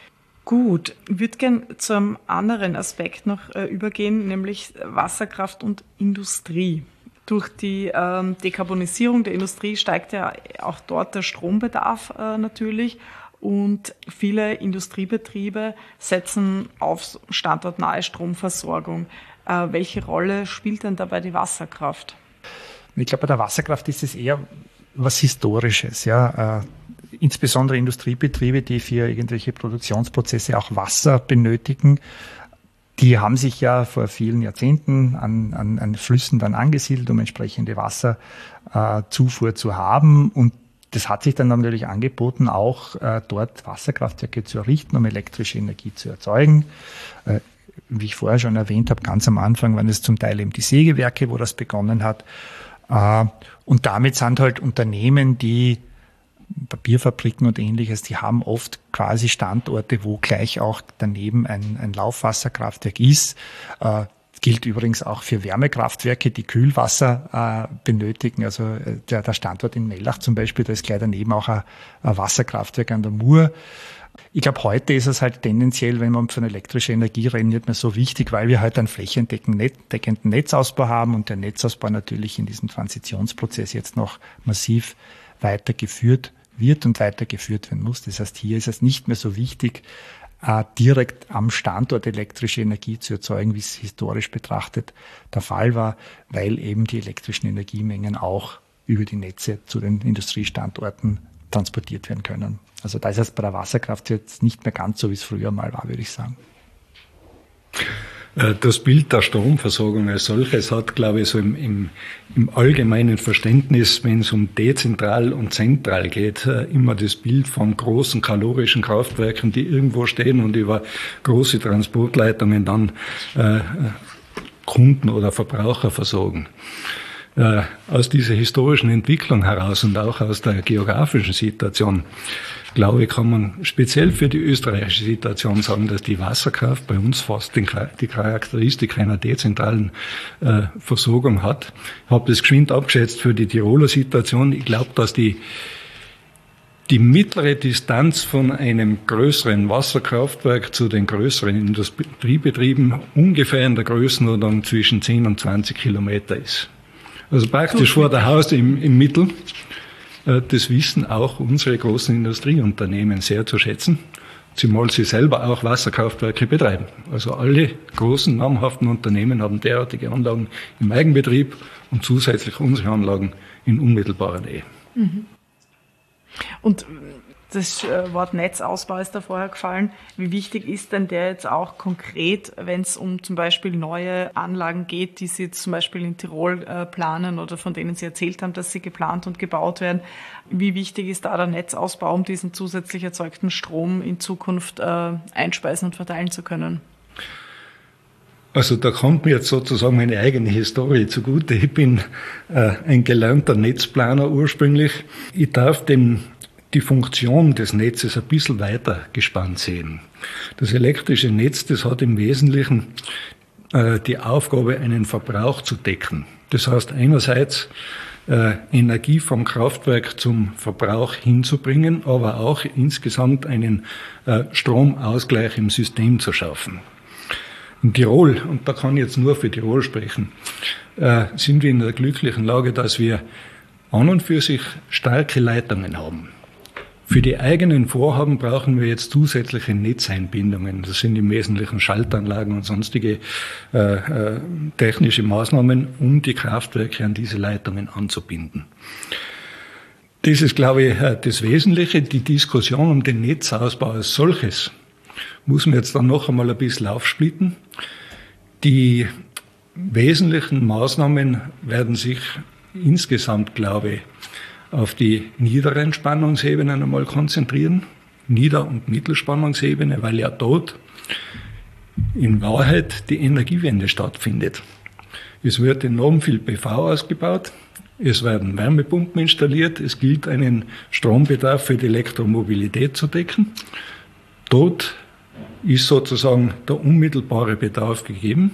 Gut, ich würde gerne zu einem anderen Aspekt noch äh, übergehen, nämlich Wasserkraft und Industrie. Durch die ähm, Dekarbonisierung der Industrie steigt ja auch dort der Strombedarf äh, natürlich, und viele Industriebetriebe setzen auf standortnahe Stromversorgung. Äh, welche Rolle spielt denn dabei die Wasserkraft? Ich glaube, bei der Wasserkraft ist es eher was Historisches, ja. Äh, insbesondere Industriebetriebe, die für irgendwelche Produktionsprozesse auch Wasser benötigen, die haben sich ja vor vielen Jahrzehnten an, an, an Flüssen dann angesiedelt, um entsprechende Wasserzufuhr äh, zu haben. Und das hat sich dann natürlich angeboten, auch äh, dort Wasserkraftwerke zu errichten, um elektrische Energie zu erzeugen. Äh, wie ich vorher schon erwähnt habe, ganz am Anfang waren es zum Teil eben die Sägewerke, wo das begonnen hat. Äh, und damit sind halt Unternehmen, die Papierfabriken und Ähnliches, die haben oft quasi Standorte, wo gleich auch daneben ein, ein Laufwasserkraftwerk ist. Äh, gilt übrigens auch für Wärmekraftwerke, die Kühlwasser äh, benötigen. Also der, der Standort in Mellach zum Beispiel, da ist gleich daneben auch ein, ein Wasserkraftwerk an der Mur. Ich glaube, heute ist es halt tendenziell, wenn man von elektrischer Energie reden, nicht mehr so wichtig, weil wir halt einen flächendeckenden Netzausbau haben und der Netzausbau natürlich in diesem Transitionsprozess jetzt noch massiv weitergeführt wird und weitergeführt werden muss. Das heißt, hier ist es nicht mehr so wichtig, äh, direkt am Standort elektrische Energie zu erzeugen, wie es historisch betrachtet der Fall war, weil eben die elektrischen Energiemengen auch über die Netze zu den Industriestandorten transportiert werden können. Also da ist es bei der Wasserkraft jetzt nicht mehr ganz so, wie es früher mal war, würde ich sagen. Das Bild der Stromversorgung als solches hat, glaube ich, so im, im, im allgemeinen Verständnis, wenn es um dezentral und zentral geht, immer das Bild von großen kalorischen Kraftwerken, die irgendwo stehen und über große Transportleitungen dann äh, Kunden oder Verbraucher versorgen. Äh, aus dieser historischen Entwicklung heraus und auch aus der geografischen Situation, glaube ich, kann man speziell für die österreichische Situation sagen, dass die Wasserkraft bei uns fast den, die Charakteristik einer dezentralen äh, Versorgung hat. Ich habe das geschwind abgeschätzt für die Tiroler Situation. Ich glaube, dass die, die mittlere Distanz von einem größeren Wasserkraftwerk zu den größeren Industriebetrieben ungefähr in der Größenordnung zwischen zehn und zwanzig Kilometer ist. Also praktisch vor der Haus im, im Mittel. Das wissen auch unsere großen Industrieunternehmen sehr zu schätzen, zumal sie selber auch Wasserkraftwerke betreiben. Also alle großen, namhaften Unternehmen haben derartige Anlagen im Eigenbetrieb und zusätzlich unsere Anlagen in unmittelbarer Nähe. Und Das Wort Netzausbau ist da vorher gefallen. Wie wichtig ist denn der jetzt auch konkret, wenn es um zum Beispiel neue Anlagen geht, die Sie jetzt zum Beispiel in Tirol äh, planen oder von denen Sie erzählt haben, dass sie geplant und gebaut werden? Wie wichtig ist da der Netzausbau, um diesen zusätzlich erzeugten Strom in Zukunft äh, einspeisen und verteilen zu können? Also da kommt mir jetzt sozusagen meine eigene Historie zugute. Ich bin äh, ein gelernter Netzplaner ursprünglich. Ich darf dem die Funktion des Netzes ein bisschen weiter gespannt sehen. Das elektrische Netz, das hat im Wesentlichen äh, die Aufgabe, einen Verbrauch zu decken. Das heißt, einerseits äh, Energie vom Kraftwerk zum Verbrauch hinzubringen, aber auch insgesamt einen äh, Stromausgleich im System zu schaffen. In Tirol, und da kann ich jetzt nur für Tirol sprechen, äh, sind wir in der glücklichen Lage, dass wir an und für sich starke Leitungen haben. Für die eigenen Vorhaben brauchen wir jetzt zusätzliche Netzeinbindungen. Das sind im Wesentlichen Schaltanlagen und sonstige äh, äh, technische Maßnahmen, um die Kraftwerke an diese Leitungen anzubinden. Das ist, glaube ich, das Wesentliche. Die Diskussion um den Netzausbau als solches muss man jetzt dann noch einmal ein bisschen aufsplitten. Die wesentlichen Maßnahmen werden sich insgesamt, glaube ich, auf die niederen Spannungsebenen einmal konzentrieren, Nieder- und Mittelspannungsebene, weil ja dort in Wahrheit die Energiewende stattfindet. Es wird enorm viel P V ausgebaut, es werden Wärmepumpen installiert, es gilt, einen Strombedarf für die Elektromobilität zu decken. Dort ist sozusagen der unmittelbare Bedarf gegeben.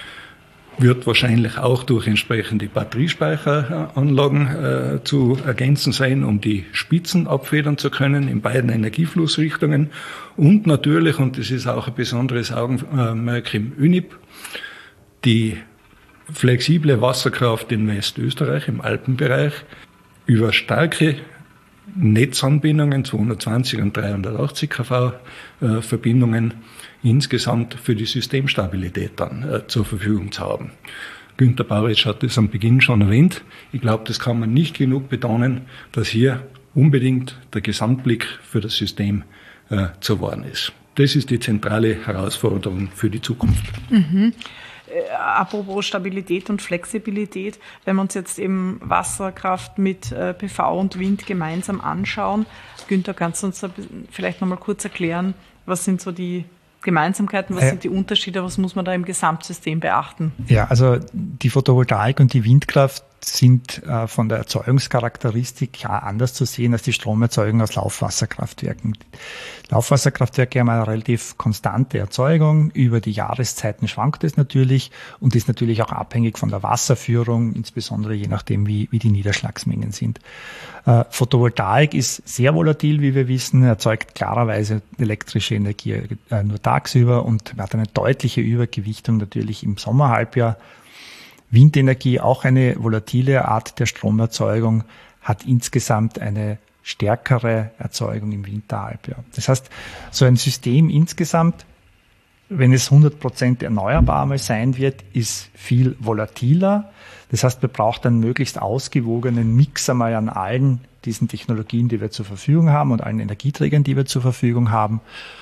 Wird wahrscheinlich auch durch entsprechende Batteriespeicheranlagen äh, zu ergänzen sein, um die Spitzen abfedern zu können in beiden Energieflussrichtungen. Und natürlich, und das ist auch ein besonderes Augenmerk im Ü N I P, die flexible Wasserkraft in Westösterreich, im Alpenbereich, über starke Netzanbindungen, zweihundertzwanzig und dreihundertachtzig kV-Verbindungen, insgesamt für die Systemstabilität dann äh, zur Verfügung zu haben. Günter Bauritsch hat das am Beginn schon erwähnt. Ich glaube, das kann man nicht genug betonen, dass hier unbedingt der Gesamtblick für das System äh, zu wahren ist. Das ist die zentrale Herausforderung für die Zukunft. Mhm. Äh, apropos Stabilität und Flexibilität, wenn wir uns jetzt eben Wasserkraft mit äh, P V und Wind gemeinsam anschauen. Günther, kannst du uns da vielleicht nochmal kurz erklären, was sind so die Gemeinsamkeiten, was äh, sind die Unterschiede, was muss man da im Gesamtsystem beachten? Ja, also die Photovoltaik und die Windkraft sind äh, von der Erzeugungscharakteristik klar anders zu sehen als die Stromerzeugung aus Laufwasserkraftwerken. Laufwasserkraftwerke haben eine relativ konstante Erzeugung. Über die Jahreszeiten schwankt es natürlich und ist natürlich auch abhängig von der Wasserführung, insbesondere je nachdem, wie, wie die Niederschlagsmengen sind. Äh, Photovoltaik ist sehr volatil, wie wir wissen, erzeugt klarerweise elektrische Energie äh, nur tagsüber und hat eine deutliche Übergewichtung natürlich im Sommerhalbjahr. Windenergie, auch eine volatile Art der Stromerzeugung, hat insgesamt eine stärkere Erzeugung im Winterhalbjahr. Das heißt, so ein System insgesamt, wenn es hundert Prozent erneuerbar mal sein wird, ist viel volatiler. Das heißt, wir brauchen einen möglichst ausgewogenen Mix einmal an allen diesen Technologien, die wir zur Verfügung haben und allen Energieträgern, die wir zur Verfügung haben.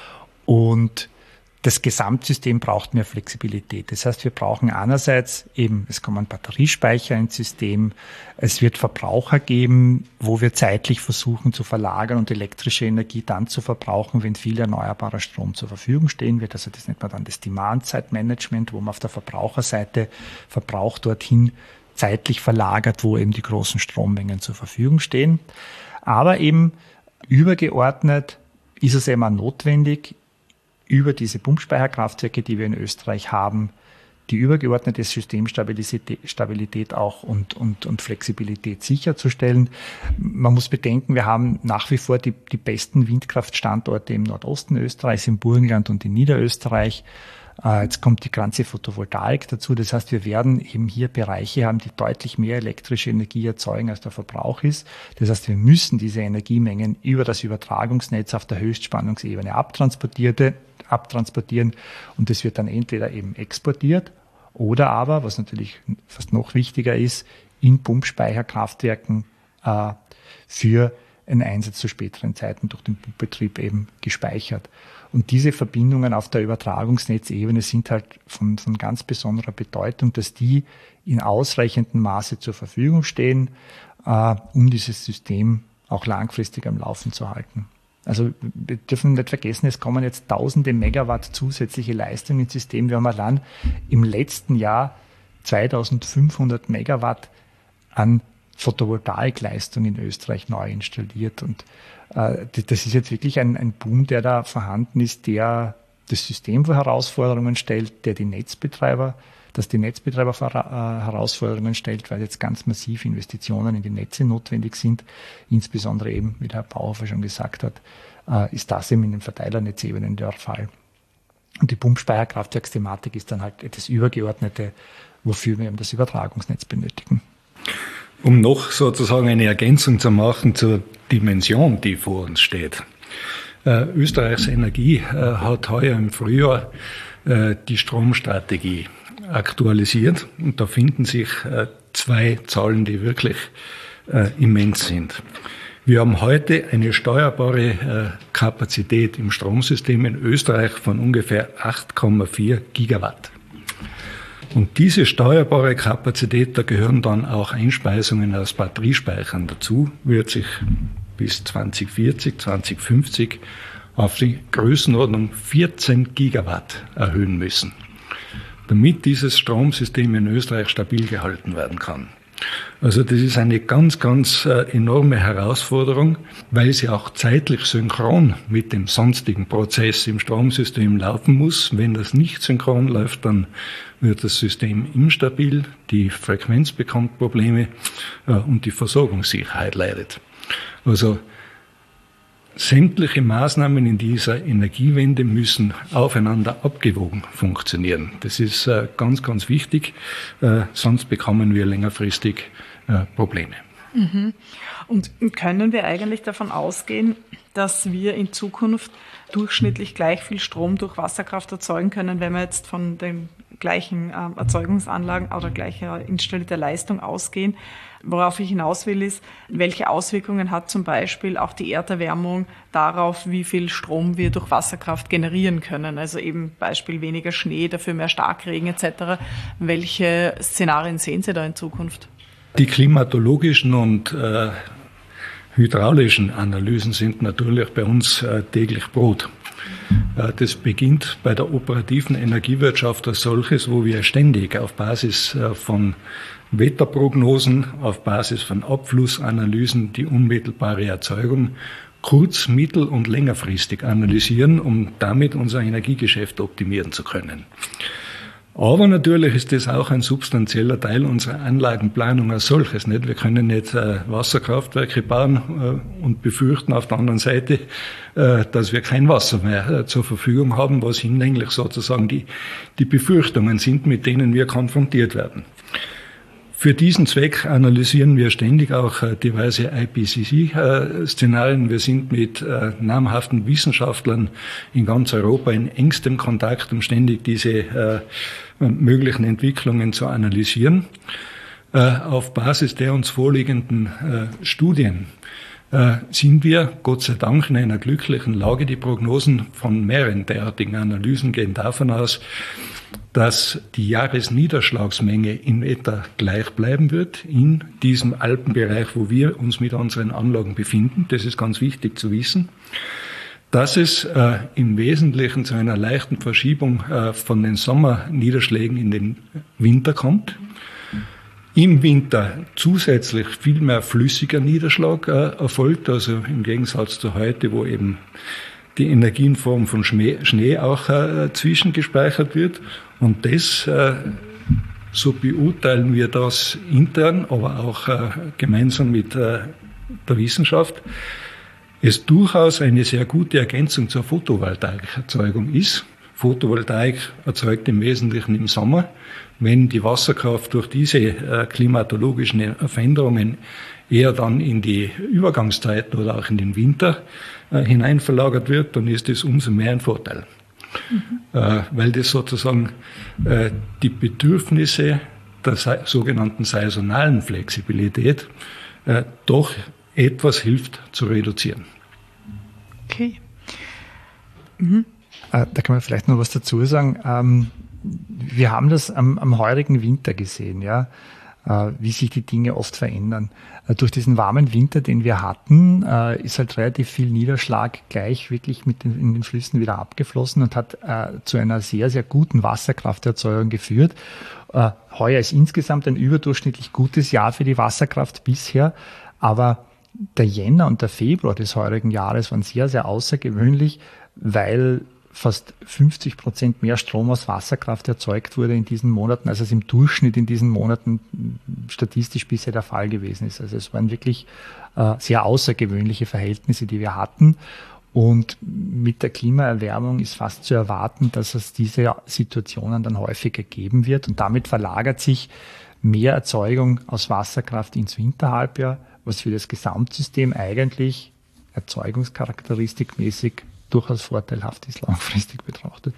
Und das Gesamtsystem braucht mehr Flexibilität. Das heißt, wir brauchen einerseits eben, es kommen Batteriespeicher ins System, es wird Verbraucher geben, wo wir zeitlich versuchen zu verlagern und elektrische Energie dann zu verbrauchen, wenn viel erneuerbarer Strom zur Verfügung stehen wird. Also das nennt man dann das Demand-Side-Management, wo man auf der Verbraucherseite Verbrauch dorthin zeitlich verlagert, wo eben die großen Strommengen zur Verfügung stehen. Aber eben übergeordnet ist es eben auch notwendig, über diese Pumpspeicherkraftwerke, die wir in Österreich haben, die übergeordnete Systemstabilität Stabilität auch und, und, und Flexibilität sicherzustellen. Man muss bedenken, wir haben nach wie vor die, die besten Windkraftstandorte im Nordosten Österreichs, im Burgenland und in Niederösterreich. Jetzt kommt die ganze Photovoltaik dazu. Das heißt, wir werden eben hier Bereiche haben, die deutlich mehr elektrische Energie erzeugen, als der Verbrauch ist. Das heißt, wir müssen diese Energiemengen über das Übertragungsnetz auf der Höchstspannungsebene abtransportierte, abtransportieren und das wird dann entweder eben exportiert oder aber, was natürlich fast noch wichtiger ist, in Pumpspeicherkraftwerken äh, für einen Einsatz zu späteren Zeiten durch den Pumpbetrieb eben gespeichert. Und diese Verbindungen auf der Übertragungsnetzebene sind halt von, von ganz besonderer Bedeutung, dass die in ausreichendem Maße zur Verfügung stehen, äh, um dieses System auch langfristig am Laufen zu halten. Also wir dürfen nicht vergessen, es kommen jetzt tausende Megawatt zusätzliche Leistung ins System. Wir haben allein im letzten Jahr zweitausendfünfhundert Megawatt an Photovoltaikleistung in Österreich neu installiert. Und äh, das ist jetzt wirklich ein, ein Boom, der da vorhanden ist, der das System vor Herausforderungen stellt, der die Netzbetreiber, dass die Netzbetreiber vor äh, Herausforderungen stellt, weil jetzt ganz massiv Investitionen in die Netze notwendig sind. Insbesondere eben, wie der Herr Bauhofer schon gesagt hat, äh, ist das eben in den Verteilernetzebenen der Fall. Und die Pumpspeicherkraftwerksthematik ist dann halt das Übergeordnete, wofür wir eben das Übertragungsnetz benötigen. Um noch sozusagen eine Ergänzung zu machen zur Dimension, die vor uns steht. Äh, Österreichs Energie äh, hat heuer im Frühjahr äh, die Stromstrategie aktualisiert und da finden sich äh, zwei Zahlen, die wirklich äh, immens sind. Wir haben heute eine steuerbare äh, Kapazität im Stromsystem in Österreich von ungefähr acht Komma vier Gigawatt. Und diese steuerbare Kapazität, da gehören dann auch Einspeisungen aus Batteriespeichern dazu, wird sich bis zwanzig vierzig, zwanzig fünfzig auf die Größenordnung vierzehn Gigawatt erhöhen müssen, damit dieses Stromsystem in Österreich stabil gehalten werden kann. Also das ist eine ganz, ganz äh, enorme Herausforderung, weil sie auch zeitlich synchron mit dem sonstigen Prozess im Stromsystem laufen muss. Wenn das nicht synchron läuft, dann wird das System instabil, die Frequenz bekommt Probleme äh, und die Versorgungssicherheit leidet. Also sämtliche Maßnahmen in dieser Energiewende müssen aufeinander abgewogen funktionieren. Das ist äh, ganz, ganz wichtig, äh, sonst bekommen wir längerfristig äh, Probleme. Mhm. Und können wir eigentlich davon ausgehen, dass wir in Zukunft durchschnittlich gleich viel Strom durch Wasserkraft erzeugen können, wenn wir jetzt von den gleichen äh, Erzeugungsanlagen oder gleicher installierter Leistung ausgehen? Worauf ich hinaus will, ist, welche Auswirkungen hat zum Beispiel auch die Erderwärmung darauf, wie viel Strom wir durch Wasserkraft generieren können? Also eben Beispiel weniger Schnee, dafür mehr Starkregen et cetera. Welche Szenarien sehen Sie da in Zukunft? Die klimatologischen und äh, hydraulischen Analysen sind natürlich bei uns äh, täglich Brot. Äh, das beginnt bei der operativen Energiewirtschaft als solches, wo wir ständig auf Basis äh, von Wetterprognosen, auf Basis von Abflussanalysen die unmittelbare Erzeugung kurz-, mittel- und längerfristig analysieren, um damit unser Energiegeschäft optimieren zu können. Aber natürlich ist das auch ein substanzieller Teil unserer Anlagenplanung als solches. Nicht? Wir können nicht äh, Wasserkraftwerke bauen äh, und befürchten auf der anderen Seite, äh, dass wir kein Wasser mehr äh, zur Verfügung haben, was hinlänglich sozusagen die, die Befürchtungen sind, mit denen wir konfrontiert werden. Für diesen Zweck analysieren wir ständig auch äh, diverse I P C C-Szenarien. Wir sind mit äh, namhaften Wissenschaftlern in ganz Europa in engstem Kontakt, um ständig diese äh, möglichen Entwicklungen zu analysieren. Äh, auf Basis der uns vorliegenden äh, Studien äh, sind wir, Gott sei Dank, in einer glücklichen Lage. Die Prognosen von mehreren derartigen Analysen gehen davon aus, dass die Jahresniederschlagsmenge in etwa gleich bleiben wird in diesem Alpenbereich, wo wir uns mit unseren Anlagen befinden. Das ist ganz wichtig zu wissen. Dass es äh, im Wesentlichen zu einer leichten Verschiebung äh, von den Sommerniederschlägen in den Winter kommt. Im Winter zusätzlich viel mehr flüssiger Niederschlag äh, erfolgt, also im Gegensatz zu heute, wo eben die Energie in Form von Schnee, Schnee auch äh, zwischengespeichert wird. Und das, äh, so beurteilen wir das intern, aber auch äh, gemeinsam mit äh, der Wissenschaft, es durchaus eine sehr gute Ergänzung zur Photovoltaikerzeugung ist. Photovoltaik erzeugt im Wesentlichen im Sommer. Wenn die Wasserkraft durch diese äh, klimatologischen Veränderungen eher dann in die Übergangszeiten oder auch in den Winter äh, hinein verlagert wird, dann ist das umso mehr ein Vorteil. Mhm. Äh, weil das sozusagen äh, die Bedürfnisse der se- sogenannten saisonalen Flexibilität äh, doch etwas hilft zu reduzieren. Okay. Mhm. Da kann man vielleicht noch was dazu sagen. Ähm, wir haben das am, am heurigen Winter gesehen, ja, äh, wie sich die Dinge oft verändern. Äh, durch diesen warmen Winter, den wir hatten, äh, ist halt relativ viel Niederschlag gleich wirklich mit den, in den Flüssen wieder abgeflossen und hat äh, zu einer sehr, sehr guten Wasserkrafterzeugung geführt. Äh, heuer ist insgesamt ein überdurchschnittlich gutes Jahr für die Wasserkraft bisher, aber der Jänner und der Februar des heurigen Jahres waren sehr, sehr außergewöhnlich, weil fast fünfzig Prozent mehr Strom aus Wasserkraft erzeugt wurde in diesen Monaten, als es im Durchschnitt in diesen Monaten statistisch bisher der Fall gewesen ist. Also es waren wirklich äh, sehr außergewöhnliche Verhältnisse, die wir hatten. Und mit der Klimaerwärmung ist fast zu erwarten, dass es diese Situationen dann häufiger geben wird. Und damit verlagert sich mehr Erzeugung aus Wasserkraft ins Winterhalbjahr, was für das Gesamtsystem eigentlich erzeugungscharakteristikmäßig durchaus vorteilhaft ist, langfristig betrachtet.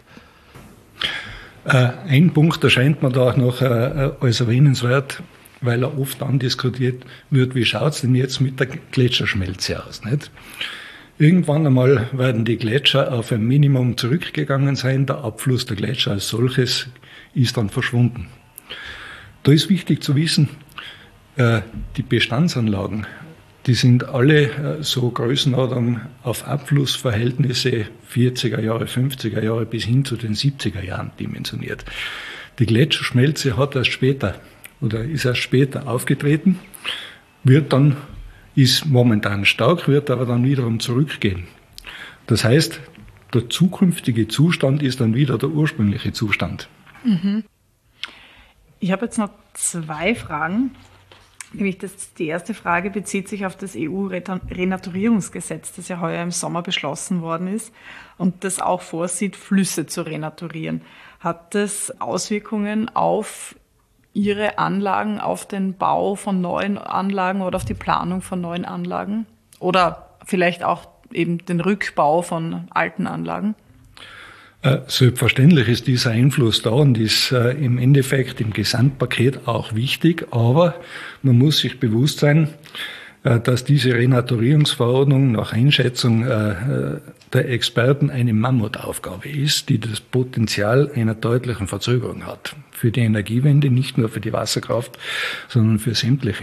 Äh, ein Punkt erscheint mir da auch noch äh, als erwähnenswert, weil er oft andiskutiert wird, wie schaut es denn jetzt mit der Gletscherschmelze aus, nicht? Irgendwann einmal werden die Gletscher auf ein Minimum zurückgegangen sein, der Abfluss der Gletscher als solches ist dann verschwunden. Da ist wichtig zu wissen, äh, die Bestandsanlagen, die sind alle so Größenordnung auf Abflussverhältnisse vierziger Jahre, fünfziger Jahre bis hin zu den siebziger Jahren dimensioniert. Die Gletscherschmelze hat erst später oder ist erst später aufgetreten, wird dann, ist momentan stark, wird aber dann wiederum zurückgehen. Das heißt, der zukünftige Zustand ist dann wieder der ursprüngliche Zustand. Mhm. Ich habe jetzt noch zwei Fragen. Nämlich das, die erste Frage bezieht sich auf das E U-Renaturierungsgesetz, das ja heuer im Sommer beschlossen worden ist und das auch vorsieht, Flüsse zu renaturieren. Hat das Auswirkungen auf Ihre Anlagen, auf den Bau von neuen Anlagen oder auf die Planung von neuen Anlagen? Oder vielleicht auch eben den Rückbau von alten Anlagen? Selbstverständlich ist dieser Einfluss da und ist äh, im Endeffekt im Gesamtpaket auch wichtig, aber man muss sich bewusst sein, äh, dass diese Renaturierungsverordnung nach Einschätzung äh, der Experten eine Mammutaufgabe ist, die das Potenzial einer deutlichen Verzögerung hat. Für die Energiewende, nicht nur für die Wasserkraft, sondern für sämtliche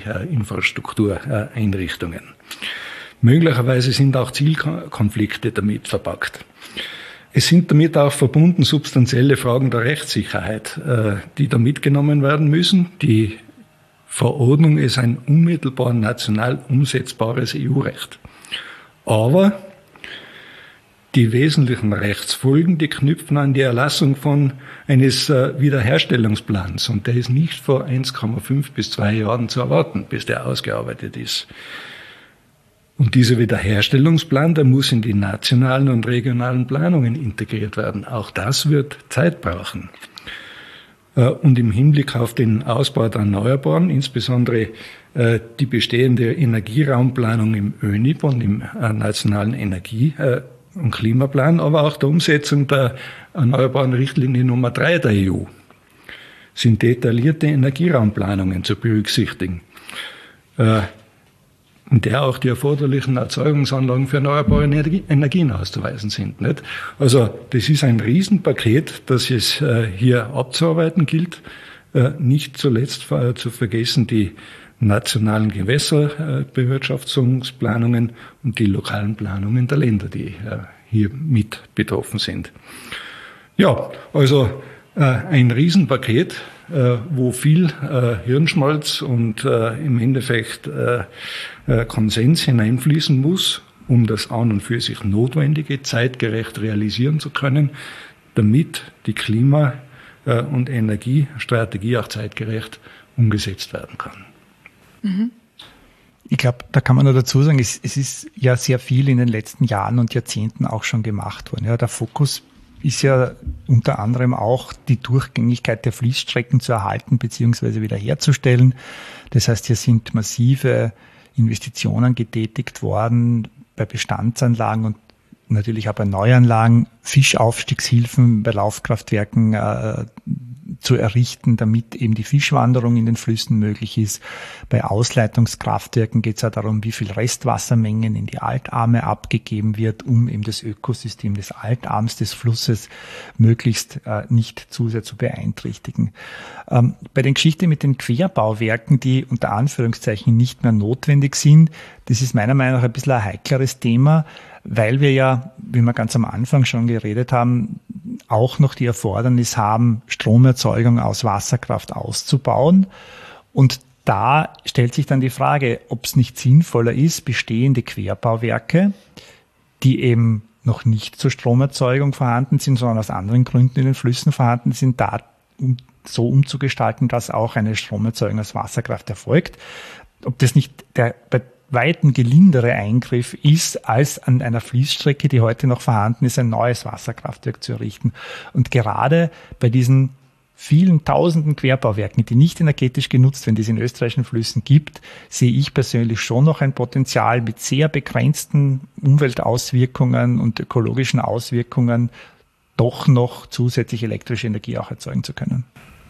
Energieinfrastruktureinrichtungen. Möglicherweise sind auch Zielkonflikte damit verpackt. Es sind damit auch verbunden substanzielle Fragen der Rechtssicherheit, die da mitgenommen werden müssen. Die Verordnung ist ein unmittelbar national umsetzbares E U-Recht. Aber die wesentlichen Rechtsfolgen, die knüpfen an die Erlassung von eines Wiederherstellungsplans. Und der ist nicht vor eins Komma fünf bis zwei Jahren zu erwarten, bis der ausgearbeitet ist. Und dieser Wiederherstellungsplan, der muss in die nationalen und regionalen Planungen integriert werden. Auch das wird Zeit brauchen. Und im Hinblick auf den Ausbau der Erneuerbaren, insbesondere die bestehende Energieraumplanung im Ö N I P und im Nationalen Energie- und Klimaplan, aber auch der Umsetzung der Erneuerbaren Richtlinie Nummer drei der E U, sind detaillierte Energieraumplanungen zu berücksichtigen, in der auch die erforderlichen Erzeugungsanlagen für erneuerbare Energie, Energien auszuweisen sind. Nicht? Also das ist ein Riesenpaket, das es äh, hier abzuarbeiten gilt. Äh, nicht zuletzt äh, zu vergessen die nationalen Gewässerbewirtschaftungsplanungen und die lokalen Planungen der Länder, die äh, hier mit betroffen sind. Ja, also äh, ein Riesenpaket, äh, wo viel äh, Hirnschmalz und äh, im Endeffekt äh, äh, Konsens hineinfließen muss, um das an und für sich Notwendige zeitgerecht realisieren zu können, damit die Klima- äh, und Energiestrategie auch zeitgerecht umgesetzt werden kann. Mhm. Ich glaube, da kann man nur dazu sagen, es, es ist ja sehr viel in den letzten Jahren und Jahrzehnten auch schon gemacht worden. Ja, der Fokus ist ja unter anderem auch die Durchgängigkeit der Fließstrecken zu erhalten bzw. wiederherzustellen. Das heißt, hier sind massive Investitionen getätigt worden bei Bestandsanlagen und natürlich auch bei Neuanlagen, Fischaufstiegshilfen bei Laufkraftwerken, äh, zu errichten, damit eben die Fischwanderung in den Flüssen möglich ist. Bei Ausleitungskraftwerken geht es auch darum, wie viel Restwassermengen in die Altarme abgegeben wird, um eben das Ökosystem des Altarms des Flusses möglichst äh, nicht zu sehr zu beeinträchtigen. Ähm, bei den Geschichten mit den Querbauwerken, die unter Anführungszeichen nicht mehr notwendig sind, das ist meiner Meinung nach ein bisschen ein heikleres Thema, weil wir ja, wie wir ganz am Anfang schon geredet haben, auch noch die Erfordernis haben, Stromerzeugung aus Wasserkraft auszubauen. Und da stellt sich dann die Frage, ob es nicht sinnvoller ist, bestehende Querbauwerke, die eben noch nicht zur Stromerzeugung vorhanden sind, sondern aus anderen Gründen in den Flüssen vorhanden sind, da um, so umzugestalten, dass auch eine Stromerzeugung aus Wasserkraft erfolgt. Ob das nicht der bei weiten gelindere Eingriff ist, als an einer Fließstrecke, die heute noch vorhanden ist, ein neues Wasserkraftwerk zu errichten. Und gerade bei diesen vielen tausenden Querbauwerken, die nicht energetisch genutzt werden, die es in österreichischen Flüssen gibt, sehe ich persönlich schon noch ein Potenzial mit sehr begrenzten Umweltauswirkungen und ökologischen Auswirkungen doch noch zusätzlich elektrische Energie auch erzeugen zu können.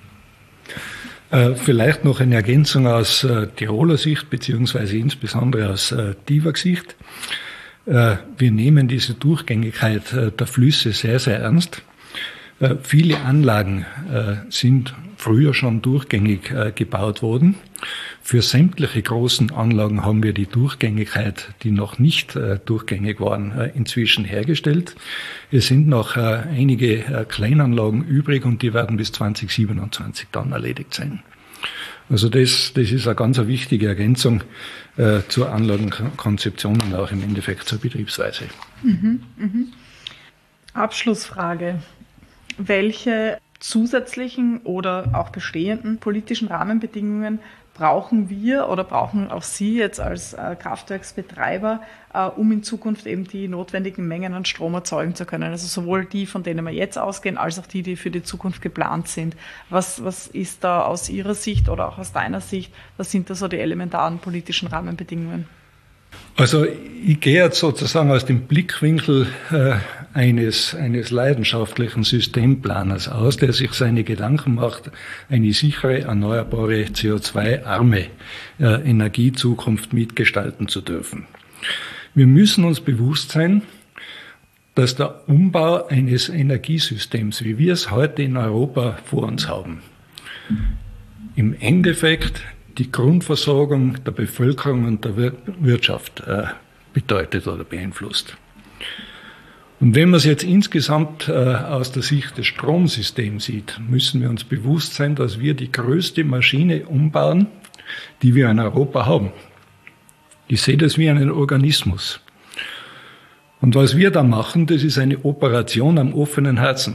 Äh, vielleicht noch eine Ergänzung aus äh, Tiroler Sicht, beziehungsweise insbesondere aus äh, Tiwag Sicht. Äh, wir nehmen diese Durchgängigkeit äh, der Flüsse sehr, sehr ernst. Äh, viele Anlagen äh, sind früher schon durchgängig äh, gebaut worden. Für sämtliche großen Anlagen haben wir die Durchgängigkeit, die noch nicht äh, durchgängig waren, äh, inzwischen hergestellt. Es sind noch äh, einige äh, Kleinanlagen übrig und die werden bis zwanzig siebenundzwanzig dann erledigt sein. Also das, das ist eine ganz eine wichtige Ergänzung äh, zur Anlagenkonzeption und auch im Endeffekt zur Betriebsweise. Mhm, mhm. Abschlussfrage. Welche zusätzlichen oder auch bestehenden politischen Rahmenbedingungen brauchen wir oder brauchen auch Sie jetzt als äh, Kraftwerksbetreiber, äh, um in Zukunft eben die notwendigen Mengen an Strom erzeugen zu können? Also sowohl die, von denen wir jetzt ausgehen, als auch die, die für die Zukunft geplant sind. Was, was ist da aus Ihrer Sicht oder auch aus deiner Sicht, was sind da so die elementaren politischen Rahmenbedingungen? Also ich gehe jetzt sozusagen aus dem Blickwinkel äh, eines, eines leidenschaftlichen Systemplaners aus, der sich seine Gedanken macht, eine sichere, erneuerbare, C O zwei arme äh, Energiezukunft mitgestalten zu dürfen. Wir müssen uns bewusst sein, dass der Umbau eines Energiesystems, wie wir es heute in Europa vor uns haben, im Endeffekt die Grundversorgung der Bevölkerung und der Wirtschaft äh, bedeutet oder beeinflusst. Und wenn man es jetzt insgesamt äh, aus der Sicht des Stromsystems sieht, müssen wir uns bewusst sein, dass wir die größte Maschine umbauen, die wir in Europa haben. Ich sehe das wie einen Organismus. Und was wir da machen, das ist eine Operation am offenen Herzen,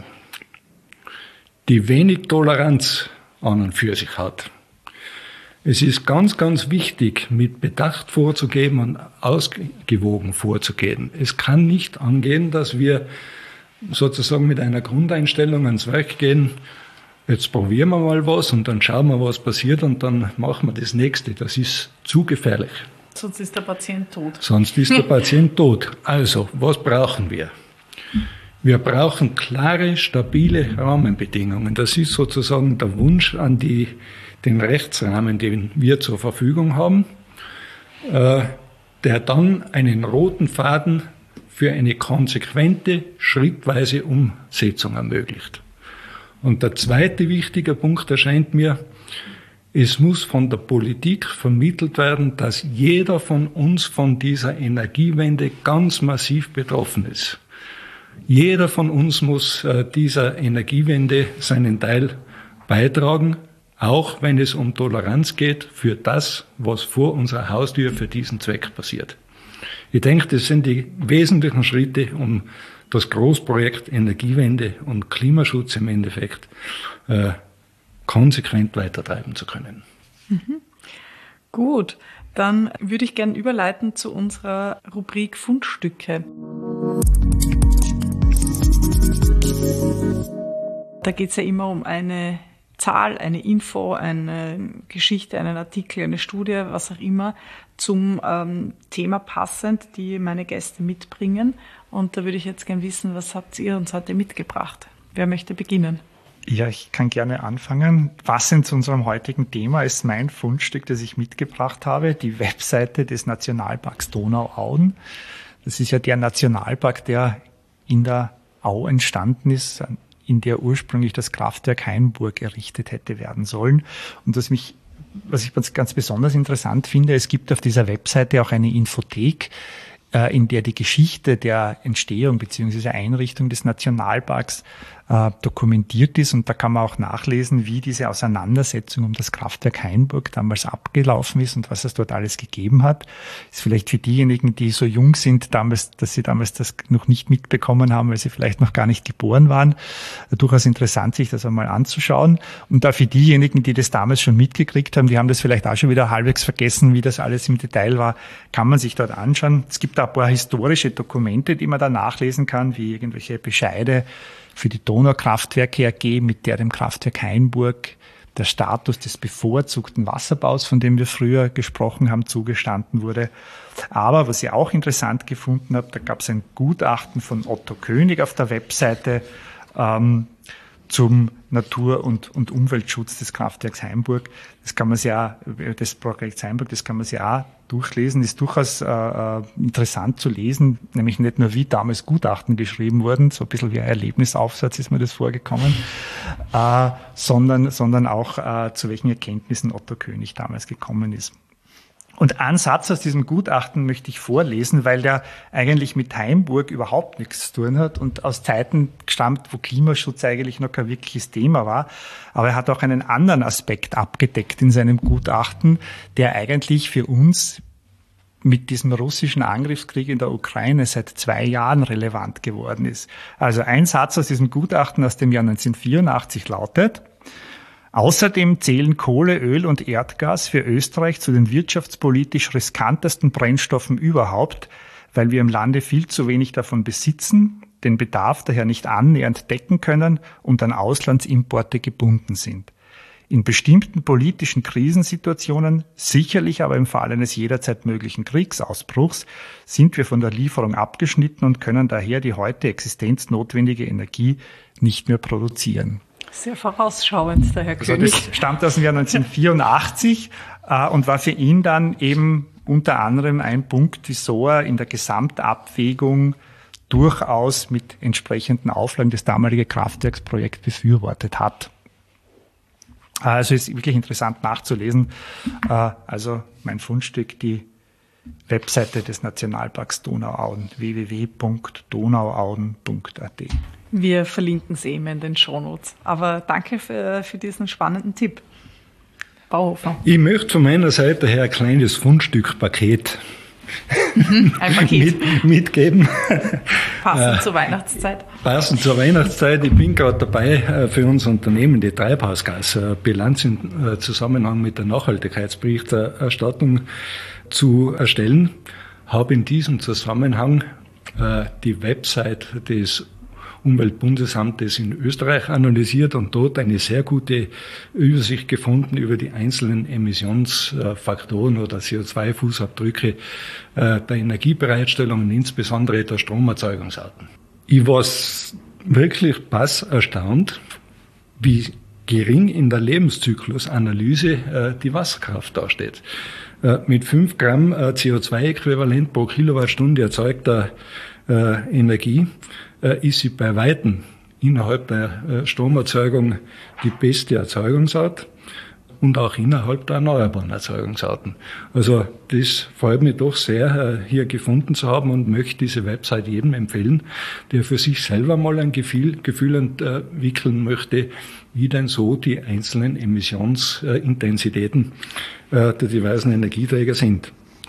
die wenig Toleranz an und für sich hat. Es ist ganz, ganz wichtig, mit Bedacht vorzugehen und ausgewogen vorzugehen. Es kann nicht angehen, dass wir sozusagen mit einer Grundeinstellung ans Werk gehen, jetzt probieren wir mal was und dann schauen wir, was passiert und dann machen wir das Nächste. Das ist zu gefährlich. Sonst ist der Patient tot. Sonst ist der Patient tot. Also, was brauchen wir? Wir brauchen klare, stabile Rahmenbedingungen. Das ist sozusagen der Wunsch an die den Rechtsrahmen, den wir zur Verfügung haben, äh, der dann einen roten Faden für eine konsequente, schrittweise Umsetzung ermöglicht. Und der zweite wichtige Punkt erscheint mir, es muss von der Politik vermittelt werden, dass jeder von uns von dieser Energiewende ganz massiv betroffen ist. Jeder von uns muss äh, dieser Energiewende seinen Teil beitragen, auch wenn es um Toleranz geht für das, was vor unserer Haustür für diesen Zweck passiert. Ich denke, das sind die wesentlichen Schritte, um das Großprojekt Energiewende und Klimaschutz im Endeffekt äh, konsequent weitertreiben zu können. Mhm. Gut, dann würde ich gerne überleiten zu unserer Rubrik Fundstücke. Da geht es ja immer um eine Zahl, eine Info, eine Geschichte, einen Artikel, eine Studie, was auch immer, zum ähm, Thema passend, die meine Gäste mitbringen. Und da würde ich jetzt gerne wissen, was habt ihr uns heute mitgebracht? Wer möchte beginnen? Ja, ich kann gerne anfangen. Passend zu unserem heutigen Thema ist mein Fundstück, das ich mitgebracht habe, die Webseite des Nationalparks Donauauen. Das ist ja der Nationalpark, der in der Au entstanden ist, in der ursprünglich das Kraftwerk Hainburg errichtet hätte werden sollen. Und was mich, was ich ganz, ganz besonders interessant finde, es gibt auf dieser Webseite auch eine Infothek, in der die Geschichte der Entstehung bzw. Einrichtung des Nationalparks äh, dokumentiert ist. Und da kann man auch nachlesen, wie diese Auseinandersetzung um das Kraftwerk Hainburg damals abgelaufen ist und was es dort alles gegeben hat. Ist vielleicht für diejenigen, die so jung sind, damals, dass sie damals das noch nicht mitbekommen haben, weil sie vielleicht noch gar nicht geboren waren, durchaus interessant, sich das einmal anzuschauen. Und da für diejenigen, die das damals schon mitgekriegt haben, die haben das vielleicht auch schon wieder halbwegs vergessen, wie das alles im Detail war, kann man sich dort anschauen. Es gibt da ein paar historische Dokumente, die man da nachlesen kann, wie irgendwelche Bescheide für die Donaukraftwerke A G, mit der dem Kraftwerk Hainburg der Status des bevorzugten Wasserbaus, von dem wir früher gesprochen haben, zugestanden wurde. Aber was ich auch interessant gefunden habe, da gab es ein Gutachten von Otto König auf der Webseite ähm, zum Natur- und, und Umweltschutz des Kraftwerks Hainburg. Das kann man sich auch, des Projekts Hainburg, das kann man sich auch durchlesen, ist durchaus äh, interessant zu lesen, nämlich nicht nur wie damals Gutachten geschrieben wurden, so ein bisschen wie ein Erlebnisaufsatz ist mir das vorgekommen, äh, sondern, sondern auch äh, zu welchen Erkenntnissen Otto König damals gekommen ist. Und einen Satz aus diesem Gutachten möchte ich vorlesen, weil der eigentlich mit Hainburg überhaupt nichts zu tun hat und aus Zeiten stammt, wo Klimaschutz eigentlich noch kein wirkliches Thema war. Aber er hat auch einen anderen Aspekt abgedeckt in seinem Gutachten, der eigentlich für uns mit diesem russischen Angriffskrieg in der Ukraine seit zwei Jahren relevant geworden ist. Also ein Satz aus diesem Gutachten aus dem Jahr neunzehnhundertvierundachtzig lautet: Außerdem zählen Kohle, Öl und Erdgas für Österreich zu den wirtschaftspolitisch riskantesten Brennstoffen überhaupt, weil wir im Lande viel zu wenig davon besitzen, den Bedarf daher nicht annähernd decken können und an Auslandsimporte gebunden sind. In bestimmten politischen Krisensituationen, sicherlich aber im Fall eines jederzeit möglichen Kriegsausbruchs, sind wir von der Lieferung abgeschnitten und können daher die heute existenznotwendige Energie nicht mehr produzieren. Sehr vorausschauend, der Herr Also König. das stammt aus dem Jahr neunzehnhundertvierundachtzig äh, und war für ihn dann eben unter anderem ein Punkt, wieso er in der Gesamtabwägung durchaus mit entsprechenden Auflagen das damalige Kraftwerksprojekt befürwortet hat. Also ist wirklich interessant nachzulesen. Äh, also mein Fundstück, die Webseite des Nationalparks Donauauen, w w w punkt donauauen punkt a t. Wir verlinken es eben in den Shownotes. Aber danke für, für diesen spannenden Tipp. Bauhofer. Ich möchte von meiner Seite her ein kleines Fundstückpaket ein Paket. mit, mitgeben. Passend äh, zur Weihnachtszeit. Passend zur Weihnachtszeit. Ich bin gerade dabei, für unser Unternehmen die Treibhausgasbilanz im Zusammenhang mit der Nachhaltigkeitsberichterstattung zu erstellen. Habe in diesem Zusammenhang äh, die Website des Umweltbundesamtes in Österreich analysiert und dort eine sehr gute Übersicht gefunden über die einzelnen Emissionsfaktoren oder C O zwei Fußabdrücke der Energiebereitstellung und insbesondere der Stromerzeugungsarten. Ich war wirklich bass erstaunt, wie gering in der Lebenszyklusanalyse die Wasserkraft dasteht. Mit fünf Gramm C O zwei Äquivalent pro Kilowattstunde erzeugter Energie ist sie bei Weitem innerhalb der Stromerzeugung die beste Erzeugungsart und auch innerhalb der erneuerbaren Erzeugungsarten. Also das freut mich doch sehr, hier gefunden zu haben und möchte diese Website jedem empfehlen, der für sich selber mal ein Gefühl, Gefühl entwickeln möchte, wie denn so die einzelnen Emissionsintensitäten der diversen Energieträger sind.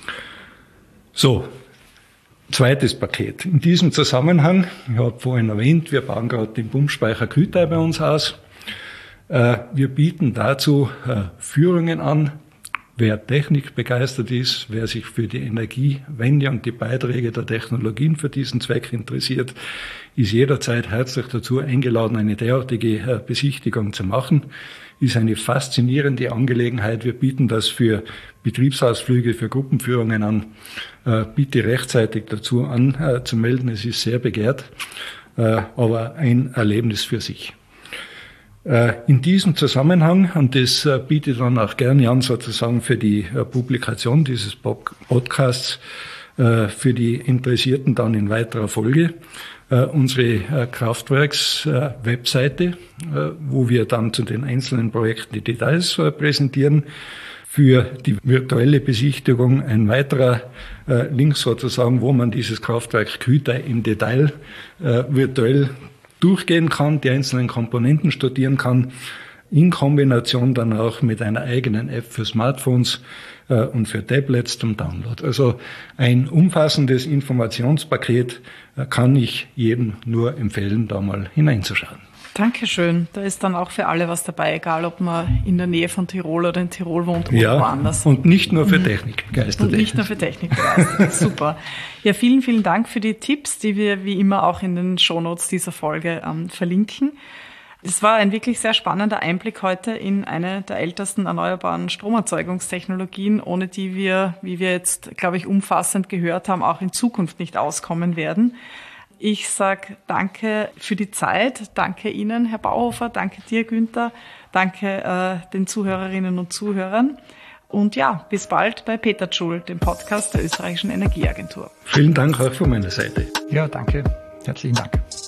So. Zweites Paket. In diesem Zusammenhang, ich habe vorhin erwähnt, wir bauen gerade den Pumpspeicher Kühtei bei uns aus. Wir bieten dazu Führungen an. Wer technikbegeistert ist, wer sich für die Energiewende und die Beiträge der Technologien für diesen Zweck interessiert, ist jederzeit herzlich dazu eingeladen, eine derartige Besichtigung zu machen. Ist eine faszinierende Angelegenheit. Wir bieten das für Betriebsausflüge, für Gruppenführungen an. Bitte rechtzeitig dazu anzumelden. Es ist sehr begehrt, aber ein Erlebnis für sich. In diesem Zusammenhang, und das biete ich dann auch gerne an, sozusagen für die Publikation dieses Podcasts, für die Interessierten dann in weiterer Folge, unsere Kraftwerks-Webseite, wo wir dann zu den einzelnen Projekten die Details präsentieren. Für die virtuelle Besichtigung ein weiterer Link sozusagen, wo man dieses Kraftwerk Kühtai im Detail virtuell durchgehen kann, die einzelnen Komponenten studieren kann, in Kombination dann auch mit einer eigenen App für Smartphones äh, und für Tablets zum Download. Also ein umfassendes Informationspaket äh, kann ich jedem nur empfehlen, da mal hineinzuschauen. Dankeschön. Da ist dann auch für alle was dabei, egal ob man in der Nähe von Tirol oder in Tirol wohnt oder ja, woanders. Und nicht nur für Technikbegeisterte. Und nicht nur für Technikbegeisterte. Super. Ja, vielen, vielen Dank für die Tipps, die wir wie immer auch in den Shownotes dieser Folge ähm, verlinken. Es war ein wirklich sehr spannender Einblick heute in eine der ältesten erneuerbaren Stromerzeugungstechnologien, ohne die wir, wie wir jetzt, glaube ich, umfassend gehört haben, auch in Zukunft nicht auskommen werden. Ich sage danke für die Zeit, danke Ihnen, Herr Bauhofer, danke dir, Günther, danke äh, den Zuhörerinnen und Zuhörern und ja, bis bald bei Peterjoule, dem Podcast der Österreichischen Energieagentur. Vielen Dank auch von meiner Seite. Ja, danke. Herzlichen Dank.